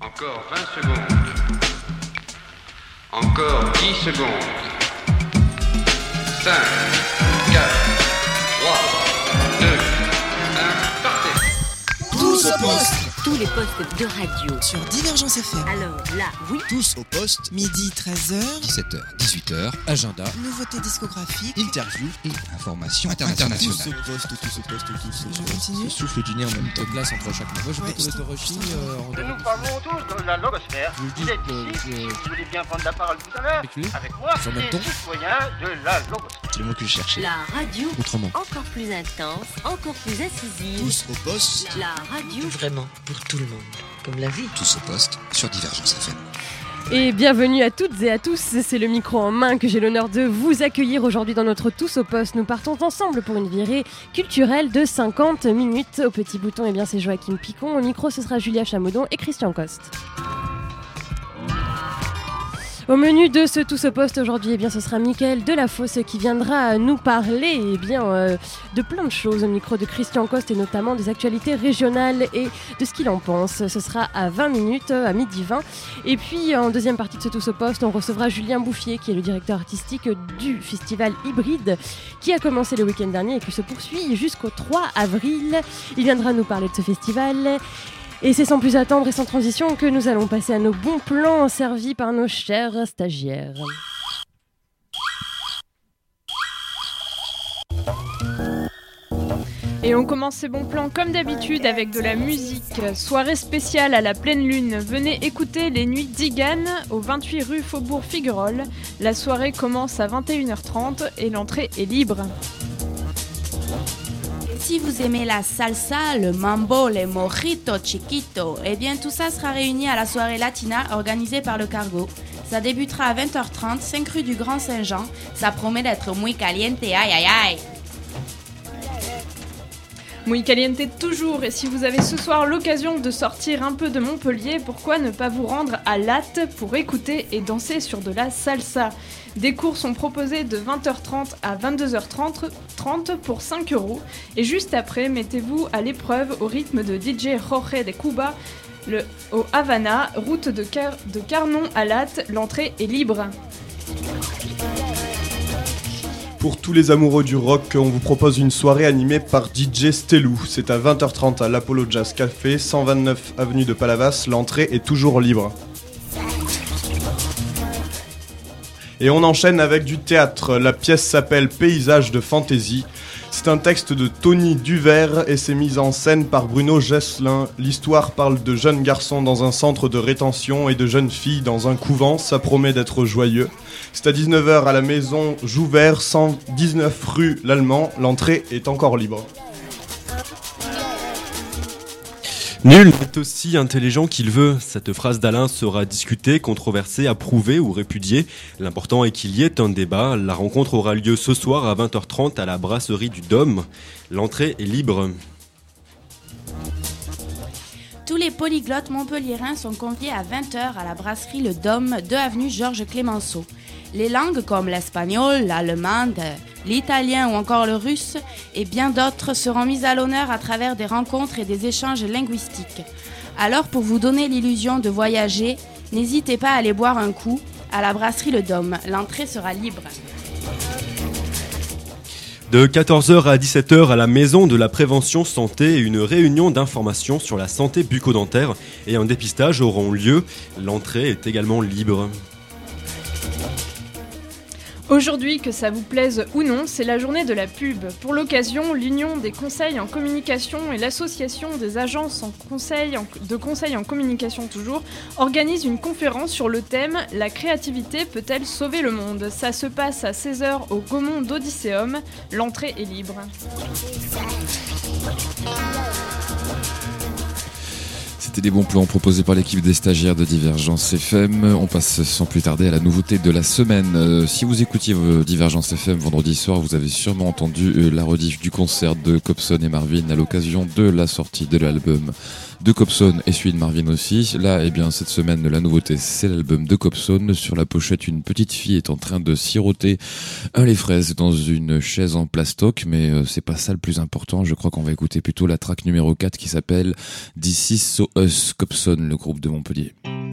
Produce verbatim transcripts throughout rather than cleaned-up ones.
Encore vingt secondes. Encore dix secondes. cinq, quatre, trois, deux, un, partez. Tous au poste. Tous les postes de radio Sur Divergence F M. Alors là, oui. Tous au poste. Midi treize heures. dix-sept heures, dix-huit heures, agenda, Nouveautés discographiques. interview et information internationale. Tous au poste, tous au poste, tous au Je continue. Souffle du nez en même temps. de glace entre chaque mois. Moi, je Ouais, fais je de t'en- Roshi. je t'en- Euh, en Nous parlons tous de la logosphère. Je vous Vous dis êtes que ici, je- vous voulez bien prendre la parole tout à l'heure, Avec lui avec moi, Sur le même des ton citoyens de la logosphère. C'est le mot que je cherchais. La radio Autrement. encore plus intense, encore plus incisive. Tous au poste. La radio Vraiment, pour tout le monde, comme la vie. Tous au poste sur Divergence F M. Et bienvenue à toutes et à tous, c'est le micro en main que j'ai l'honneur de vous accueillir aujourd'hui dans notre Tous au poste. Nous partons ensemble pour une virée culturelle de cinquante minutes. Au petit bouton, eh bien, c'est Joachim Picon. Au micro, ce sera Julia Chamoudon et Christian Coste. Au menu de ce Tous au poste aujourd'hui, eh bien, ce sera Mickaël Delafosse qui viendra nous parler eh bien, euh, de plein de choses au micro de Christian Coste et notamment des actualités régionales et de ce qu'il en pense. Ce sera à vingt minutes, à midi vingt. Et puis en deuxième partie de ce Tous au poste, on recevra Julien Bouffier qui est le directeur artistique du festival Hybride qui a commencé le week-end dernier et qui se poursuit jusqu'au trois avril. Il viendra nous parler de ce festival. Et c'est sans plus attendre et sans transition que nous allons passer à nos bons plans servis par nos chers stagiaires. Et on commence ces bons plans comme d'habitude avec de la musique. Soirée spéciale à la pleine lune. Venez écouter les nuits d'Igane au vingt-huit rue Faubourg Figuerolles. La soirée commence à vingt et une heures trente et l'entrée est libre. Si vous aimez la salsa, le mambo, les mojitos chiquitos, eh bien tout ça sera réuni à la soirée latina organisée par le Cargo. Ça débutera à vingt heures trente, cinq rue du Grand Saint-Jean. Ça promet d'être muy caliente, aïe aïe aïe. Muy caliente toujours, et si vous avez ce soir l'occasion de sortir un peu de Montpellier, pourquoi ne pas vous rendre à Latte pour écouter et danser sur de la salsa. Des cours sont proposés de vingt heures trente à vingt-deux heures trente pour cinq euros, et juste après, mettez-vous à l'épreuve au rythme de D J Jorge de Cuba, le, au Havana, route de, Car- de Carnon à Latte, l'entrée est libre. Pour tous les amoureux du rock, on vous propose une soirée animée par D J Stelou. C'est à vingt heures trente à l'Apollo Jazz Café, cent vingt-neuf avenue de Palavas. L'entrée est toujours libre. Et on enchaîne avec du théâtre. La pièce s'appelle Paysage de fantaisie. C'est un texte de Tony Duvert et c'est mis en scène par Bruno Gesselin. L'histoire parle de jeunes garçons dans un centre de rétention et de jeunes filles dans un couvent. Ça promet d'être joyeux. C'est à dix-neuf heures à la maison Jouvert, cent dix-neuf rue L'Allemand. L'entrée est encore libre. Nul est aussi intelligent qu'il veut. Cette phrase d'Alain sera discutée, controversée, approuvée ou répudiée. L'important est qu'il y ait un débat. La rencontre aura lieu ce soir à vingt heures trente à la brasserie du Dôme. L'entrée est libre. Tous les polyglottes montpelliérains sont conviés à vingt heures à la brasserie Le Dôme, deux avenue Georges Clémenceau. Les langues comme l'espagnol, l'allemand, l'italien ou encore le russe et bien d'autres seront mises à l'honneur à travers des rencontres et des échanges linguistiques. Alors pour vous donner l'illusion de voyager, n'hésitez pas à aller boire un coup à la brasserie Le Dôme. L'entrée sera libre. De quatorze heures à dix-sept heures à la Maison de la Prévention Santé, une réunion d'information sur la santé bucco-dentaire et un dépistage auront lieu. L'entrée est également libre. Aujourd'hui, que ça vous plaise ou non, c'est la journée de la pub. Pour l'occasion, l'Union des conseils en communication et l'Association des agences en conseil en, de conseil en communication toujours organisent une conférence sur le thème « La créativité peut-elle sauver le monde ?» Ça se passe à seize heures au Gaumont d'Odysseum. L'entrée est libre. C'était des bons plans proposés par l'équipe des stagiaires de Divergence F M. On passe sans plus tarder à la nouveauté de la semaine. Euh, si vous écoutiez euh, Divergence F M vendredi soir, vous avez sûrement entendu euh, la rediff du concert de Cobson et Marvin à l'occasion de la sortie de l'album de Cobson et celui de Marvin aussi. Là, eh bien, cette semaine, la nouveauté, c'est l'album de Cobson. Sur la pochette, une petite fille est en train de siroter un lait fraise dans une chaise en plastoc, mais euh, c'est pas ça le plus important. Je crois qu'on va écouter plutôt la track numéro quatre qui s'appelle This Is So Us, Cobson, le groupe de Montpellier.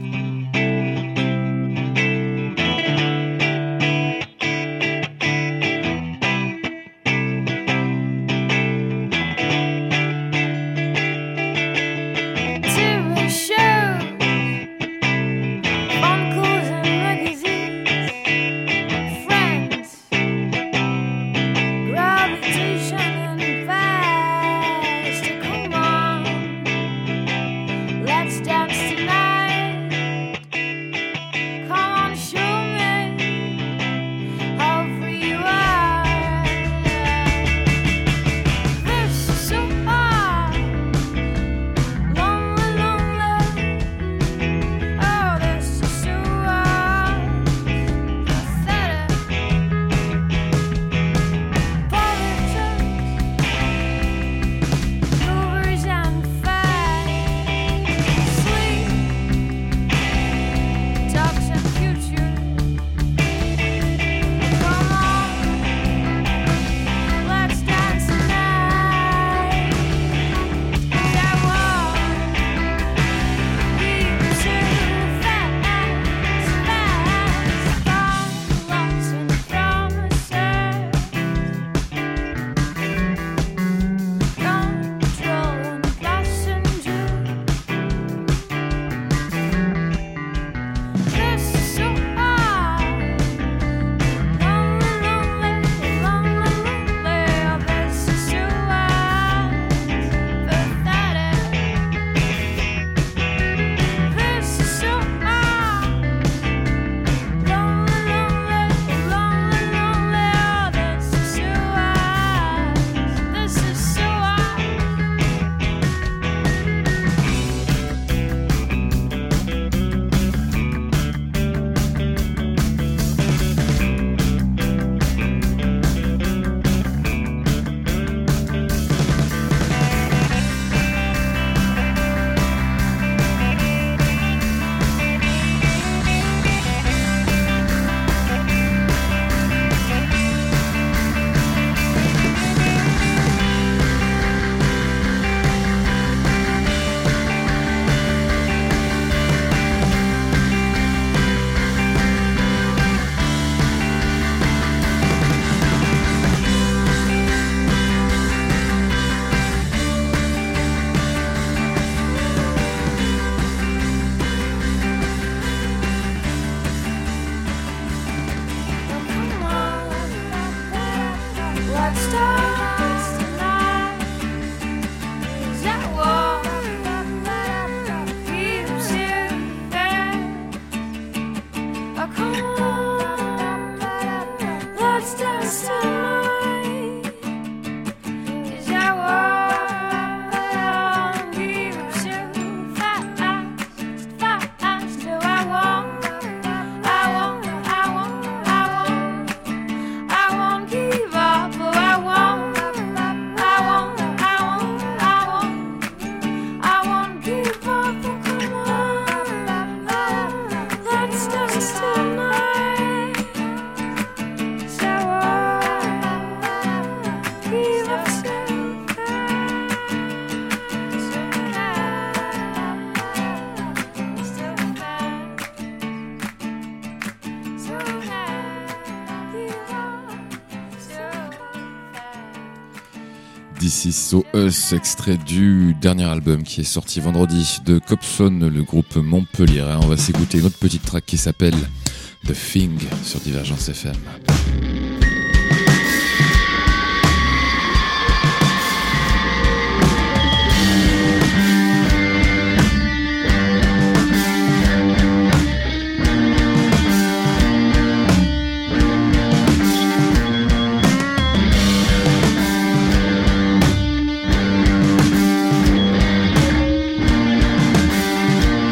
This Is So Us, extrait du dernier album qui est sorti vendredi de Cobson, le groupe Montpellier. On va s'écouter une autre petite track qui s'appelle The Thing sur Divergence F M.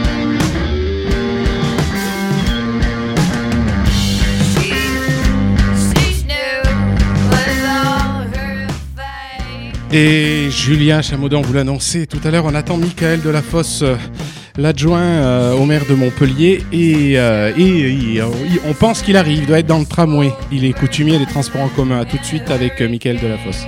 She Et Julien Chamodan vous l'annonçait tout à l'heure, on attend Michael Delafosse, euh, l'adjoint euh, au maire de Montpellier, et, euh, et, et on pense qu'il arrive, il doit être dans le tramway. Il est coutumier des transports en commun. À tout de suite avec euh, Michael Delafosse.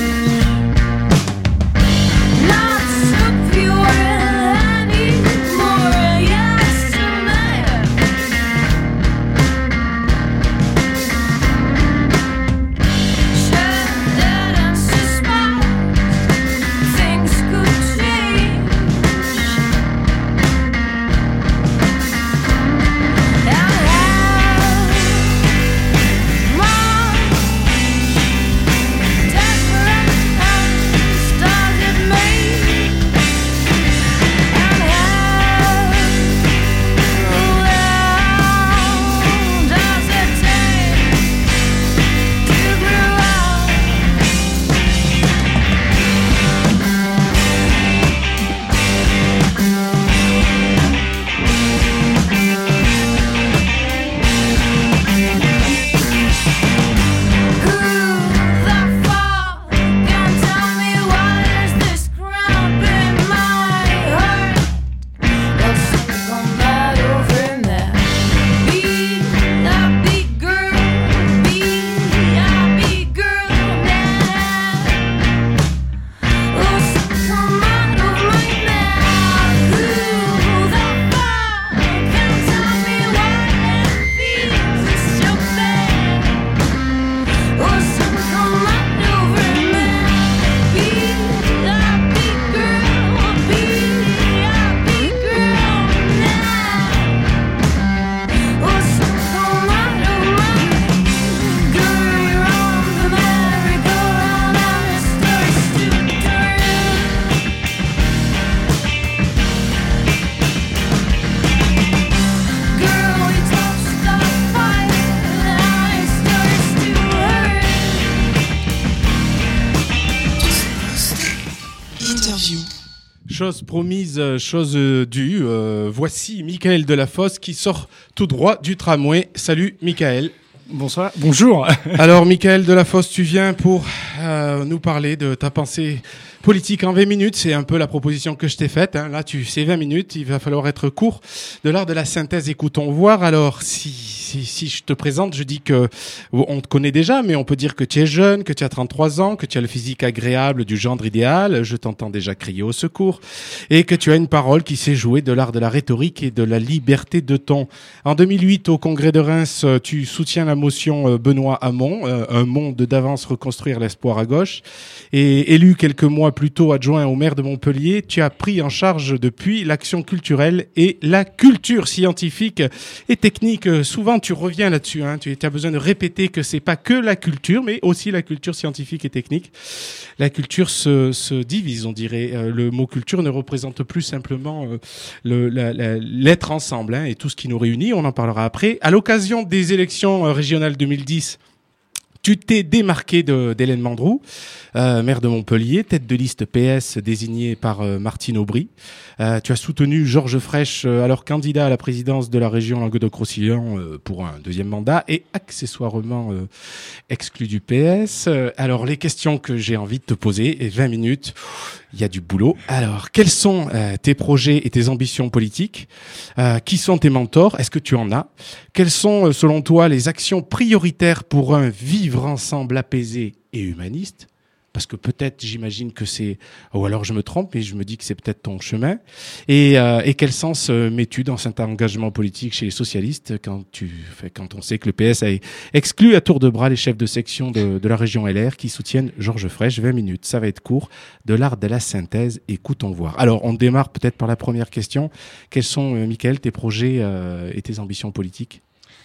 Chose promise, chose due. Euh, voici Michael Delafosse qui sort tout droit du tramway. Salut Michael. Bonsoir. Bonjour. Alors Michael Delafosse, tu viens pour euh, nous parler de ta pensée politique en vingt minutes. C'est un peu la proposition que je t'ai faite. Hein. Là, tu c'est vingt minutes. Il va falloir être court. De l'art de la synthèse, écoutons voir. Alors, si, si, si je te présente, je dis que on te connaît déjà, mais on peut dire que tu es jeune, que tu as trente-trois ans, que tu as le physique agréable du gendre idéal. Je t'entends déjà crier au secours. Et que tu as une parole qui sait jouer de l'art de la rhétorique et de la liberté de ton. En deux mille huit, au congrès de Reims, tu soutiens la motion Benoît Hamon, un monde d'avance reconstruire l'espoir à gauche. Et élu quelques mois plus tôt adjoint au maire de Montpellier, tu as pris en charge depuis l'action culturelle et la culture scientifique et technique. Souvent, tu reviens là-dessus. Hein. Tu as besoin de répéter que c'est pas que la culture, mais aussi la culture scientifique et technique. La culture se, se divise, on dirait. Le mot culture ne représente plus simplement le, la, la, l'être ensemble hein, et tout ce qui nous réunit. On en parlera après. À l'occasion des élections régionales deux mille dix, tu t'es démarqué de, d'Hélène Mandroux, euh, maire de Montpellier, tête de liste P S désignée par euh, Martine Aubry. Euh, tu as soutenu Georges Frêche, euh, alors candidat à la présidence de la région Languedoc-Roussillon euh, pour un deuxième mandat et accessoirement euh, exclu du P S. Euh, alors les questions que j'ai envie de te poser, et vingt minutes, il y a du boulot. Alors quels sont euh, tes projets et tes ambitions politiques euh, Qui sont tes mentors? Est-ce que tu en as? Quelles sont euh, selon toi les actions prioritaires pour un vivre ensemble apaisé et humaniste? Parce que peut-être, j'imagine que c'est, ou alors je me trompe, mais je me dis que c'est peut-être ton chemin. Et, euh, et quel sens euh, mets-tu dans cet engagement politique chez les socialistes quand tu, quand on sait que le P S a exclu à tour de bras les chefs de section de, de la région L R qui soutiennent Georges Frêche? vingt minutes, ça va être court. De l'art de la synthèse, écoutons voir. Alors, on démarre peut-être par la première question. Quels sont, euh, Michael, tes projets euh, et tes ambitions politiques?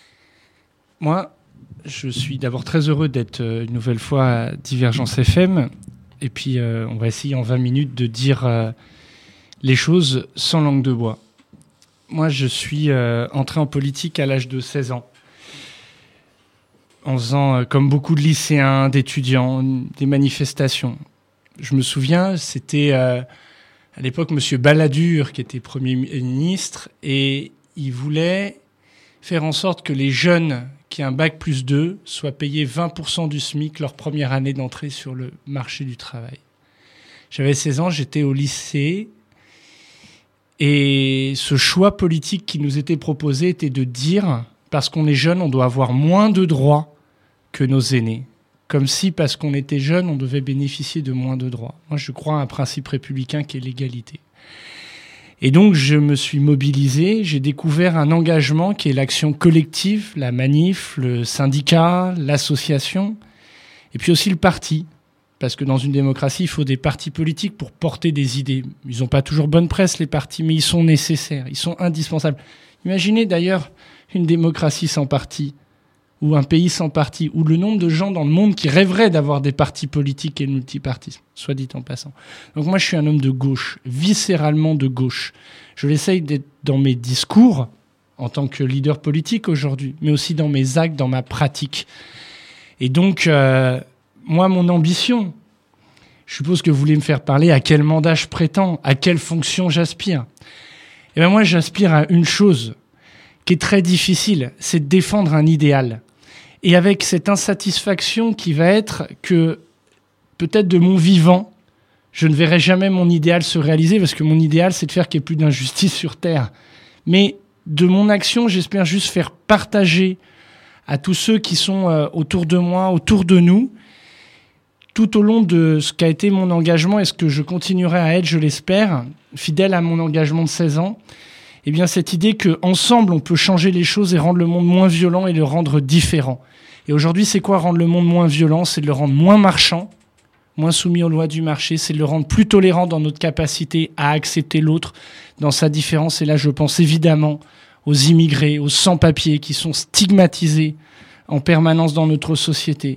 Moi, je suis d'abord très heureux d'être une nouvelle fois à Divergence F M. Et puis, euh, on va essayer en vingt minutes de dire euh, les choses sans langue de bois. Moi, je suis euh, entré en politique à l'âge de seize ans. En faisant, euh, comme beaucoup de lycéens, d'étudiants, des manifestations. Je me souviens, c'était euh, à l'époque M. Balladur qui était Premier ministre. Et il voulait faire en sorte que les jeunes qui a un bac plus deux, soit payés vingt pour cent du SMIC leur première année d'entrée sur le marché du travail. J'avais seize ans, j'étais au lycée. Et ce choix politique qui nous était proposé était de dire, parce qu'on est jeune, on doit avoir moins de droits que nos aînés. Comme si, parce qu'on était jeune, on devait bénéficier de moins de droits. Moi, je crois à un principe républicain qui est l'égalité. Et donc, je me suis mobilisé, j'ai découvert un engagement qui est l'action collective, la manif, le syndicat, l'association, et puis aussi le parti. Parce que dans une démocratie, il faut des partis politiques pour porter des idées. Ils n'ont pas toujours bonne presse, les partis, mais ils sont nécessaires, ils sont indispensables. Imaginez d'ailleurs une démocratie sans parti, ou un pays sans parti, ou le nombre de gens dans le monde qui rêveraient d'avoir des partis politiques et le multipartisme, soit dit en passant. Donc moi, je suis un homme de gauche, viscéralement de gauche. Je l'essaye d'être dans mes discours, en tant que leader politique aujourd'hui, mais aussi dans mes actes, dans ma pratique. Et donc... Euh, Moi, mon ambition, je suppose que vous voulez me faire parler à quel mandat je prétends, à quelle fonction j'aspire. Eh bien, moi, j'aspire à une chose qui est très difficile, c'est de défendre un idéal. Et avec cette insatisfaction qui va être que, peut-être de mon vivant, je ne verrai jamais mon idéal se réaliser, parce que mon idéal, c'est de faire qu'il n'y ait plus d'injustice sur Terre. Mais de mon action, j'espère juste faire partager à tous ceux qui sont euh, autour de moi, autour de nous, tout au long de ce qu'a été mon engagement et ce que je continuerai à être, je l'espère, fidèle à mon engagement de seize ans, eh bien cette idée qu'ensemble on peut changer les choses et rendre le monde moins violent et le rendre différent. Et aujourd'hui, c'est quoi rendre le monde moins violent? C'est de le rendre moins marchand, moins soumis aux lois du marché, c'est de le rendre plus tolérant dans notre capacité à accepter l'autre dans sa différence. Et là, je pense évidemment aux immigrés, aux sans-papiers qui sont stigmatisés en permanence dans notre société.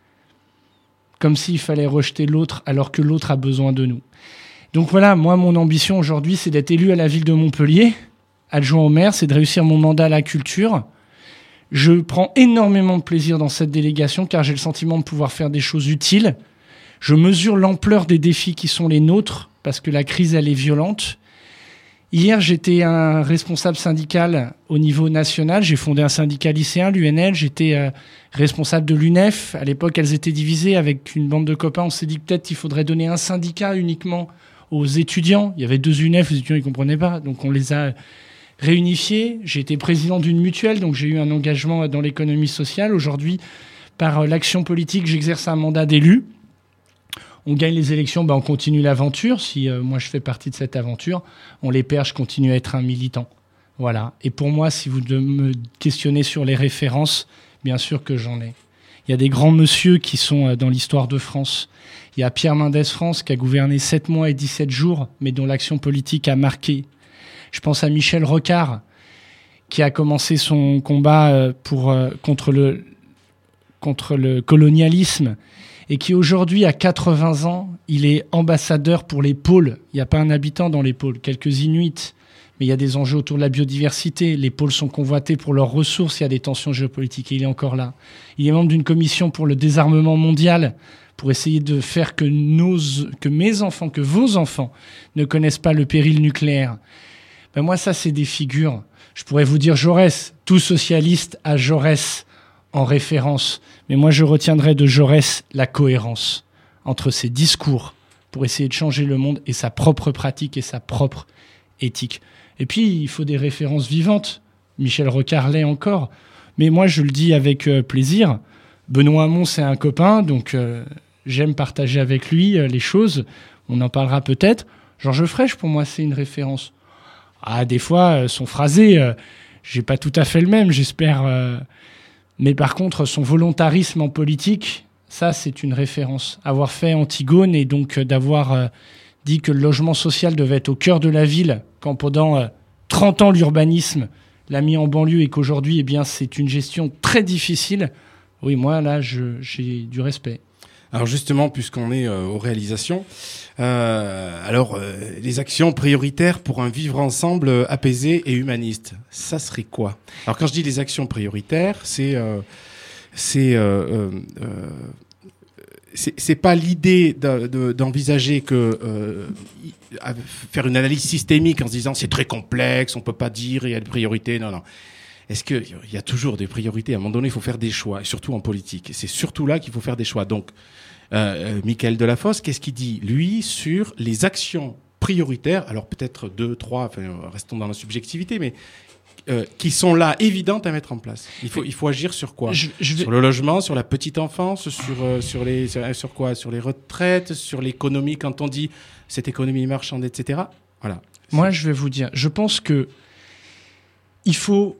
Comme s'il fallait rejeter l'autre alors que l'autre a besoin de nous. Donc voilà, moi, mon ambition aujourd'hui, c'est d'être élu à la ville de Montpellier, adjoint au maire, c'est de réussir mon mandat à la culture. Je prends énormément de plaisir dans cette délégation car j'ai le sentiment de pouvoir faire des choses utiles. Je mesure l'ampleur des défis qui sont les nôtres parce que la crise, elle est violente. Hier, j'étais un responsable syndical au niveau national. J'ai fondé un syndicat lycéen, l'U N L. J'étais euh, responsable de l'U N E F. À l'époque, elles étaient divisées avec une bande de copains. On s'est dit que peut-être il faudrait donner un syndicat uniquement aux étudiants. Il y avait deux U N E F, les étudiants, ils ne comprenaient pas. Donc, on les a réunifiés. J'ai été président d'une mutuelle, donc j'ai eu un engagement dans l'économie sociale. Aujourd'hui, par euh, l'action politique, j'exerce un mandat d'élu. On gagne les élections, ben on continue l'aventure. Si euh, moi je fais partie de cette aventure, on les perd, je continue à être un militant. Voilà. Et pour moi, si vous me questionnez sur les références, bien sûr que j'en ai. Il y a des grands messieurs qui sont euh, dans l'histoire de France. Il y a Pierre Mendès France qui a gouverné sept mois et dix-sept jours, mais dont l'action politique a marqué. Je pense à Michel Rocard, qui a commencé son combat euh, pour, euh, contre le, contre le colonialisme, et qui aujourd'hui, à quatre-vingts ans, il est ambassadeur pour les pôles. Il n'y a pas un habitant dans les pôles, quelques Inuits, mais il y a des enjeux autour de la biodiversité. Les pôles sont convoités pour leurs ressources, il y a des tensions géopolitiques, et il est encore là. Il est membre d'une commission pour le désarmement mondial, pour essayer de faire que, nos, que mes enfants, que vos enfants ne connaissent pas le péril nucléaire. Ben moi, ça, c'est des figures. Je pourrais vous dire Jaurès, tout socialiste a Jaurès en référence. Mais moi, je retiendrai de Jaurès la cohérence entre ses discours pour essayer de changer le monde et sa propre pratique et sa propre éthique. Et puis, il faut des références vivantes. Michel Rocard l'est encore. Mais moi, je le dis avec euh, plaisir. Benoît Hamon, c'est un copain, donc euh, j'aime partager avec lui euh, les choses. On en parlera peut-être. Georges Frêche, pour moi, c'est une référence. Ah, des fois, euh, son phrasé, euh, j'ai pas tout à fait le même, j'espère... Euh, Mais par contre, son volontarisme en politique, ça, c'est une référence. Avoir fait Antigone et donc euh, d'avoir euh, dit que le logement social devait être au cœur de la ville, quand pendant euh, trente ans, l'urbanisme l'a mis en banlieue et qu'aujourd'hui, eh bien, c'est une gestion très difficile. Oui, moi, là, je, j'ai du respect. Alors justement, puisqu'on est euh, aux réalisations, euh, alors euh, les actions prioritaires pour un vivre ensemble euh, apaisé et humaniste, ça serait quoi? Alors quand je dis les actions prioritaires, c'est euh, c'est euh, euh, c'est, c'est pas l'idée de, de, d'envisager que euh, faire une analyse systémique en se disant c'est très complexe, on peut pas dire il y a des priorités, non non. est-ce qu'il y a toujours des priorités? À un moment donné, il faut faire des choix, et surtout en politique. Et c'est surtout là qu'il faut faire des choix. Donc, euh, Mickaël Delafosse, qu'est-ce qu'il dit, lui, sur les actions prioritaires? Alors peut-être deux, trois, enfin, restons dans la subjectivité, mais euh, qui sont là, évidentes à mettre en place. Il faut, il faut agir sur quoi? je, je vais... Sur le logement, sur la petite enfance, sur, euh, sur, les, sur, sur quoi? Sur les retraites, sur l'économie, quand on dit cette économie marchande, et cetera. Voilà. Moi, je vais vous dire, je pense que il faut...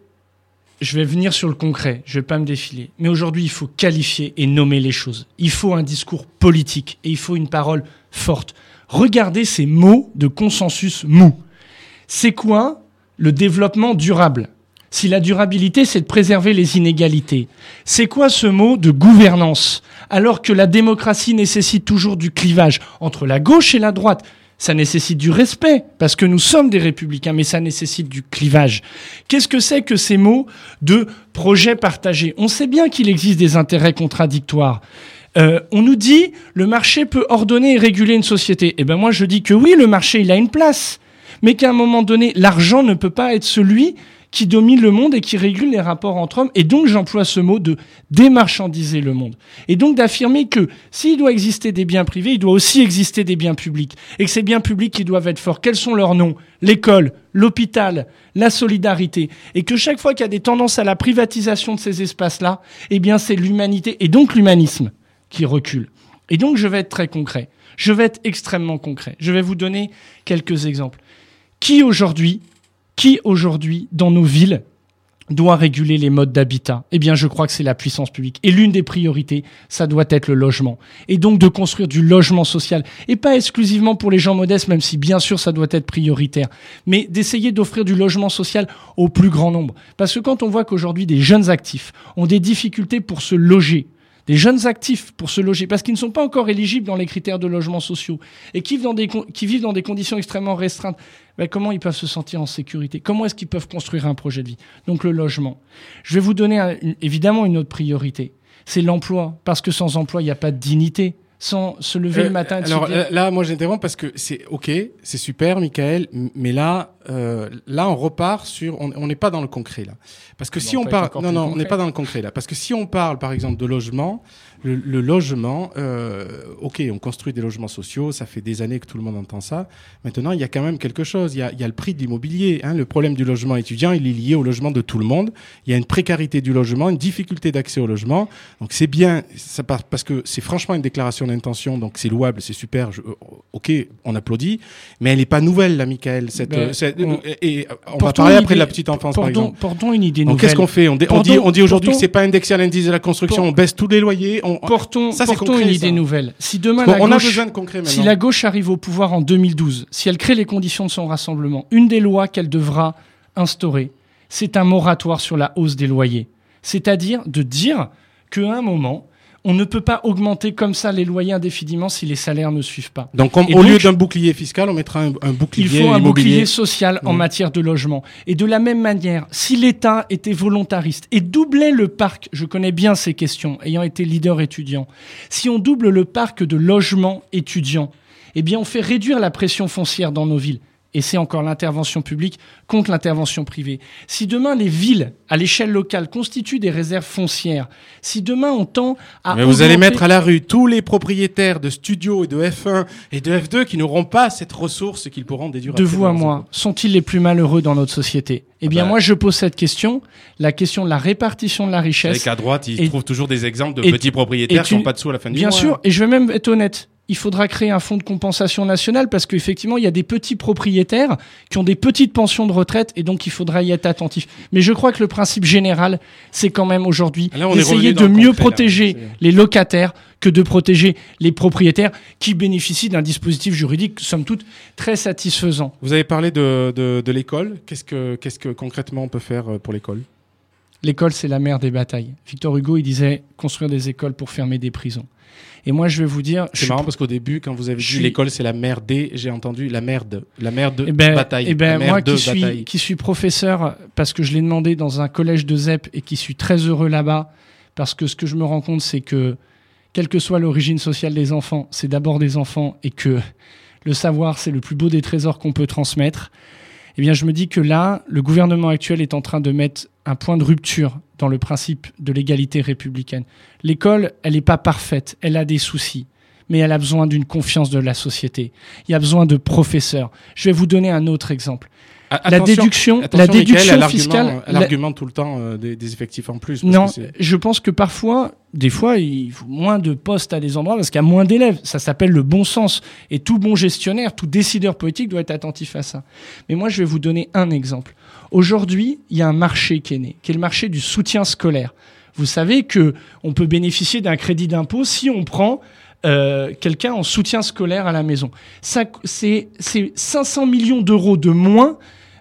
Je vais venir sur le concret, je vais pas me défiler. Mais aujourd'hui, il faut qualifier et nommer les choses. Il faut un discours politique et il faut une parole forte. Regardez ces mots de consensus mou. C'est quoi le développement durable? Si la durabilité, c'est de préserver les inégalités. C'est quoi ce mot de gouvernance? Alors que la démocratie nécessite toujours du clivage entre la gauche et la droite. Ça nécessite du respect, parce que nous sommes des républicains, mais ça nécessite du clivage. Qu'est-ce que c'est que ces mots de projet partagé? On sait bien qu'il existe des intérêts contradictoires. Euh, on nous dit le marché peut ordonner et réguler une société. Eh ben moi je dis que oui, le marché il a une place, mais qu'à un moment donné, l'argent ne peut pas être celui qui domine le monde et qui régule les rapports entre hommes. Et donc, j'emploie ce mot de démarchandiser le monde. Et donc, d'affirmer que s'il doit exister des biens privés, il doit aussi exister des biens publics. Et que ces biens publics qui doivent être forts, quels sont leurs noms? L'école, l'hôpital, la solidarité. Et que chaque fois qu'il y a des tendances à la privatisation de ces espaces-là, eh bien, c'est l'humanité et donc l'humanisme qui recule. Et donc, je vais être très concret. Je vais être extrêmement concret. Je vais vous donner quelques exemples. Qui aujourd'hui Qui aujourd'hui, dans nos villes, doit réguler les modes d'habitat? Eh bien, je crois que c'est la puissance publique. Et l'une des priorités, ça doit être le logement. Et donc de construire du logement social. Et pas exclusivement pour les gens modestes, même si bien sûr ça doit être prioritaire. Mais d'essayer d'offrir du logement social au plus grand nombre. Parce que quand on voit qu'aujourd'hui des jeunes actifs ont des difficultés pour se loger, des jeunes actifs pour se loger, parce qu'ils ne sont pas encore éligibles dans les critères de logements sociaux et qui vivent dans des, qui vivent dans des conditions extrêmement restreintes, ben comment ils peuvent se sentir en sécurité? Comment est-ce qu'ils peuvent construire un projet de vie? Donc le logement. Je vais vous donner un, une, évidemment une autre priorité, c'est l'emploi, parce que sans emploi, il n'y a pas de dignité. Sans se lever euh, le matin. Et alors se dire... là, moi, j'interromps parce que c'est ok, c'est super, Mickaël, mais là, euh, là, on repart sur, on n'est pas dans le concret là, parce que non, si on parle, non, non, on n'est pas dans le concret là, parce que si on parle, par exemple, de logement, le, le logement, euh, ok, on construit des logements sociaux, ça fait des années que tout le monde entend ça. Maintenant, il y a quand même quelque chose. Il y a, il y a le prix de l'immobilier. Hein, le problème du logement étudiant, il est lié au logement de tout le monde. Il y a une précarité du logement, une difficulté d'accès au logement. Donc c'est bien, ça part, parce que c'est franchement une déclaration d'intention, donc c'est louable, c'est super. Je, ok, on applaudit, mais elle n'est pas nouvelle, là, Mickaël. Cette, ben, cette, on, et on va parler après idée, de la petite enfance, portons, par exemple. Portons une idée donc, nouvelle. Qu'est-ce qu'on fait? On, on dit, on dit aujourd'hui que c'est pas indexé à l'indice de la construction. Por- on baisse tous les loyers. On, portons ça, portons concret, une idée ça. nouvelle. Si demain bon, la on gauche, a besoin de concret maintenant. Si la gauche arrive au pouvoir en deux mille douze, si elle crée les conditions de son rassemblement, une des lois qu'elle devra instaurer, c'est un moratoire sur la hausse des loyers. C'est-à-dire de dire qu'à un moment, on ne peut pas augmenter comme ça les loyers indéfiniment si les salaires ne suivent pas. Donc, on, au donc, lieu d'un bouclier fiscal, on mettra un, un bouclier immobilier. Il faut un immobilier. bouclier social mmh. en matière de logement. Et de la même manière, si l'État était volontariste et doublait le parc, je connais bien ces questions, ayant été leader étudiant, si on double le parc de logements étudiants, eh bien, on fait réduire la pression foncière dans nos villes. Et c'est encore l'intervention publique contre l'intervention privée. Si demain les villes, à l'échelle locale, constituent des réserves foncières, si demain on tend à... Mais vous augmenter... allez mettre à la rue tous les propriétaires de studios et de F un et de F deux qui n'auront pas cette ressource qu'ils pourront déduire... De vous à moi, sont-ils les plus malheureux dans notre société? Eh bien, ah bah... moi, je pose cette question, la question de la répartition de la richesse... C'est qu'à droite, ils et... trouvent toujours des exemples de et... petits propriétaires qui n'ont pas de sous à la fin du bien mois. Bien sûr, et je vais même être honnête. Il faudra créer un fonds de compensation national parce qu'effectivement, il y a des petits propriétaires qui ont des petites pensions de retraite et donc il faudra y être attentif. Mais je crois que le principe général, c'est quand même aujourd'hui d'essayer de mieux concret, protéger là, les locataires que de protéger les propriétaires qui bénéficient d'un dispositif juridique, somme toute, très satisfaisant. Vous avez parlé de, de, de l'école. Qu'est-ce que, qu'est-ce que concrètement on peut faire pour l'école ? L'école, c'est la mère des batailles. Victor Hugo, il disait construire des écoles pour fermer des prisons. Et moi, je vais vous dire... C'est marrant parce qu'au début, quand vous avez dit suis... l'école, c'est la mère des... J'ai entendu la merde. La mère de eh ben, bataille. Eh ben, la moi, qui suis, qui suis professeur, parce que je l'ai demandé dans un collège de Z E P et qui suis très heureux là-bas, parce que ce que je me rends compte, c'est que, quelle que soit l'origine sociale des enfants, c'est d'abord des enfants et que le savoir, c'est le plus beau des trésors qu'on peut transmettre. Eh bien, je me dis que là, le gouvernement actuel est en train de mettre un point de rupture dans le principe de l'égalité républicaine. L'école, elle n'est pas parfaite, elle a des soucis, mais elle a besoin d'une confiance de la société. Il y a besoin de professeurs. Je vais vous donner un autre exemple. Attention, la déduction, attention, la Michael, déduction elle fiscale. argumente, elle argumente tout le temps euh, des, des effectifs en plus. Parce Non, que c'est- je pense que parfois, des fois, il faut moins de postes à des endroits parce qu'il y a moins d'élèves. Ça s'appelle le bon sens. Et tout bon gestionnaire, tout décideur politique doit être attentif à ça. Mais moi, je vais vous donner un exemple. Aujourd'hui, il y a un marché qui est né, qui est le marché du soutien scolaire. Vous savez que on peut bénéficier d'un crédit d'impôt si on prend euh, quelqu'un en soutien scolaire à la maison. Ça, c'est, c'est cinq cents millions d'euros de moins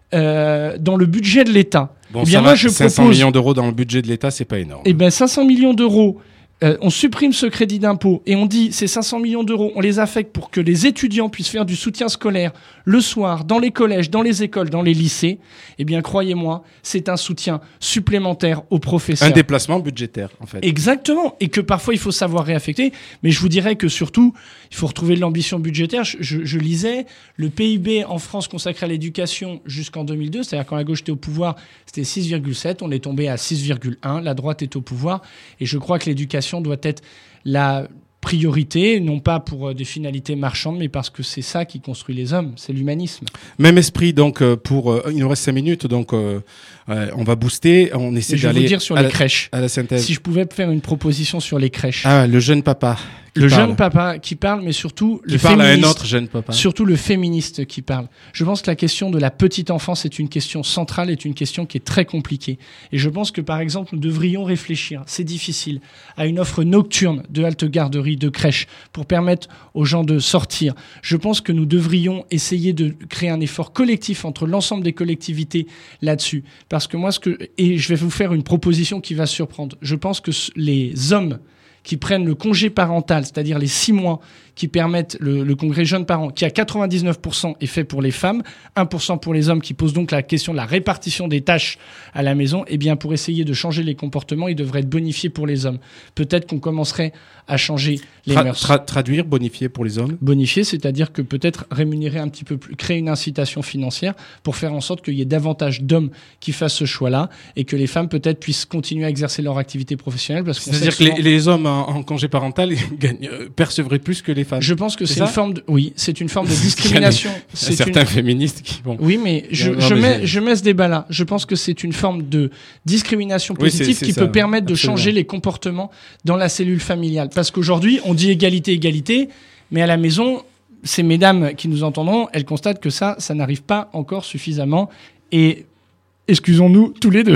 euh, dans le budget de l'État. Bon, Eh bien, ça moi, va, je cinq cents propose- millions d'euros dans le budget de l'État, c'est pas énorme. Eh ben cinq cents millions d'euros, euh, on supprime ce crédit d'impôt et on dit ces cinq cents millions d'euros, on les affecte pour que les étudiants puissent faire du soutien scolaire le soir, dans les collèges, dans les écoles, dans les lycées. Eh bien, croyez-moi, c'est un soutien supplémentaire aux professeurs. Un déplacement budgétaire, en fait. Exactement, et que parfois il faut savoir réaffecter, mais je vous dirais que surtout, il faut retrouver de l'ambition budgétaire. Je, je- je lisais le P I B en France consacré à l'éducation jusqu'en deux mille deux, c'est-à-dire quand la gauche était au pouvoir, c'était six virgule sept, on est tombé à six virgule un, la droite est au pouvoir, et je crois que l'éducation doit être la priorité, non pas pour euh, des finalités marchandes, mais parce que c'est ça qui construit les hommes, c'est l'humanisme. Même esprit, donc, euh, pour. euh, il nous reste cinq minutes, donc euh, euh, on va booster. On essaie Et je vais d'aller. vous dire sur à les la- crèches. À la synthèse. Si je pouvais faire une proposition sur les crèches. Ah, le jeune papa. qui Le parle. jeune papa qui parle, mais surtout Qui le parle à un féministe. autre jeune papa. Surtout le féministe qui parle. Je pense que la question de la petite enfance est une question centrale, est une question qui est très compliquée. Et je pense que, par exemple, nous devrions réfléchir, c'est difficile, à une offre nocturne de halte garderie, de crèche, pour permettre aux gens de sortir. Je pense que nous devrions essayer de créer un effort collectif entre l'ensemble des collectivités là-dessus. Parce que moi, ce que, et je vais vous faire une proposition qui va surprendre. Je pense que ce- les hommes qui prennent le congé parental, c'est-à-dire les six mois qui permettent le, le congrès jeunes parents, qui à quatre-vingt-dix-neuf pour cent est fait pour les femmes, un pour cent pour les hommes, qui pose donc la question de la répartition des tâches à la maison, eh bien pour essayer de changer les comportements, il devrait être bonifié pour les hommes. Peut-être qu'on commencerait à changer les Tra- mœurs. tra- traduire, bonifier pour les hommes. Bonifier, c'est-à-dire que peut-être rémunérer un petit peu plus, créer une incitation financière pour faire en sorte qu'il y ait davantage d'hommes qui fassent ce choix-là et que les femmes peut-être puissent continuer à exercer leur activité professionnelle. Parce qu'on sait C'est-à-dire que souvent- les, les hommes en, en congé parental ils gagnent, euh, percevraient plus que les femmes. Je pense que c'est, ça une forme de, oui, c'est une forme de Il y a des- discrimination. il y a C'est certains une- féministes qui vont. Oui, mais je, Non, non, je mais mets, j'ai- je mets ce débat-là. Je pense que c'est une forme de discrimination Oui, c'est- positive c'est qui ça, peut permettre de absolument. changer les comportements dans la cellule familiale. Parce qu'aujourd'hui, on dit égalité, égalité, mais à la maison, ces mesdames qui nous entendront, elles constatent que ça, ça n'arrive pas encore suffisamment. Et excusons-nous tous les deux.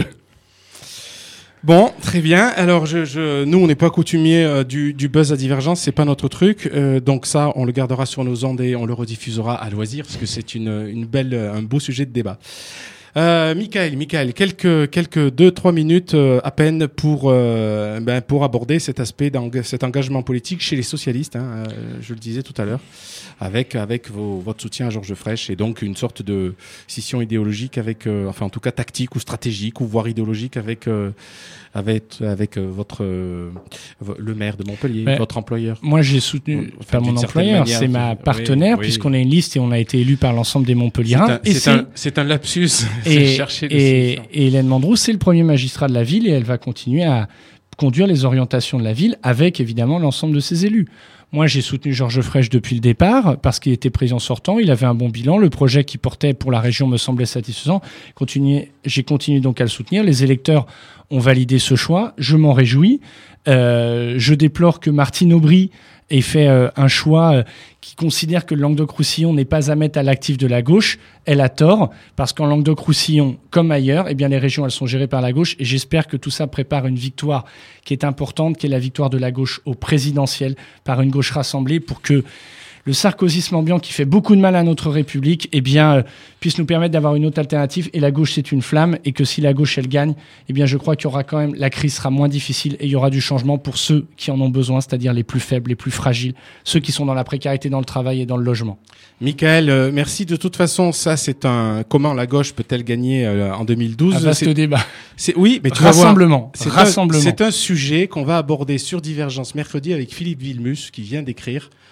Bon, très bien. Alors, je, je, nous, on n'est pas coutumiers euh, du, du buzz à divergence, c'est pas notre truc. Euh, donc ça, on le gardera sur nos ondes et on le rediffusera à loisir parce que c'est une, une belle, un beau sujet de débat. Euh, Michael, Michael, quelques, quelques deux, trois minutes euh, à peine pour, euh, ben, pour aborder cet aspect, d'eng- cet engagement politique chez les socialistes. Hein, euh, je le disais tout à l'heure, avec avec vos, votre soutien à Georges Frêche et donc une sorte de scission idéologique avec, euh, enfin en tout cas tactique ou stratégique ou voire idéologique avec euh, avec avec euh, votre euh, vo- le maire de Montpellier, Ouais. votre employeur. Moi, j'ai soutenu, Enfin, pas mon d'une certaine employeur, manière, c'est ma oui, partenaire, oui. puisqu'on a une liste et on a été élu par l'ensemble des C'est Montpelliérains. un, Et c'est un, c'est un lapsus. C'est Et, chercher le et, sens. et Hélène Mandroux, c'est le premier magistrat de la ville et elle va continuer à conduire les orientations de la ville avec évidemment l'ensemble de ses élus. Moi, j'ai soutenu Georges Frêche depuis le départ parce qu'il était président sortant, il avait un bon bilan, le projet qu'il portait pour la région me semblait satisfaisant. Continuer, j'ai continué donc à le soutenir. Les électeurs ont validé ce choix, je m'en réjouis. Euh, je déplore que Martine Aubry ait fait euh, un choix euh, qui considère que le Languedoc-Roussillon n'est pas à mettre à l'actif de la gauche. Elle a tort, parce qu'en Languedoc-Roussillon, comme ailleurs, eh bien, les régions, elles sont gérées par la gauche, et j'espère que tout ça prépare une victoire qui est importante, qui est la victoire de la gauche au présidentiel, par une gauche rassemblée, pour que le sarkozysme ambiant qui fait beaucoup de mal à notre République, eh bien, euh, puisse nous permettre d'avoir une autre alternative. Et la gauche, c'est une flamme. Et que si la gauche, elle gagne, eh bien, je crois qu'il y aura quand même, la crise sera moins difficile et il y aura du changement pour ceux qui en ont besoin, c'est-à-dire les plus faibles, les plus fragiles, ceux qui sont dans la précarité, dans le travail et dans le logement. Michael, euh, merci. De toute façon, ça, c'est un, comment la gauche peut-elle gagner euh, en deux mille douze? Un vaste C'est- débat. C'est, oui, mais tu vas voir, Rassemblement. c'est Rassemblement. Un, c'est un sujet qu'on va aborder sur Divergence mercredi avec Philippe Vilmus, qui vient d'écrire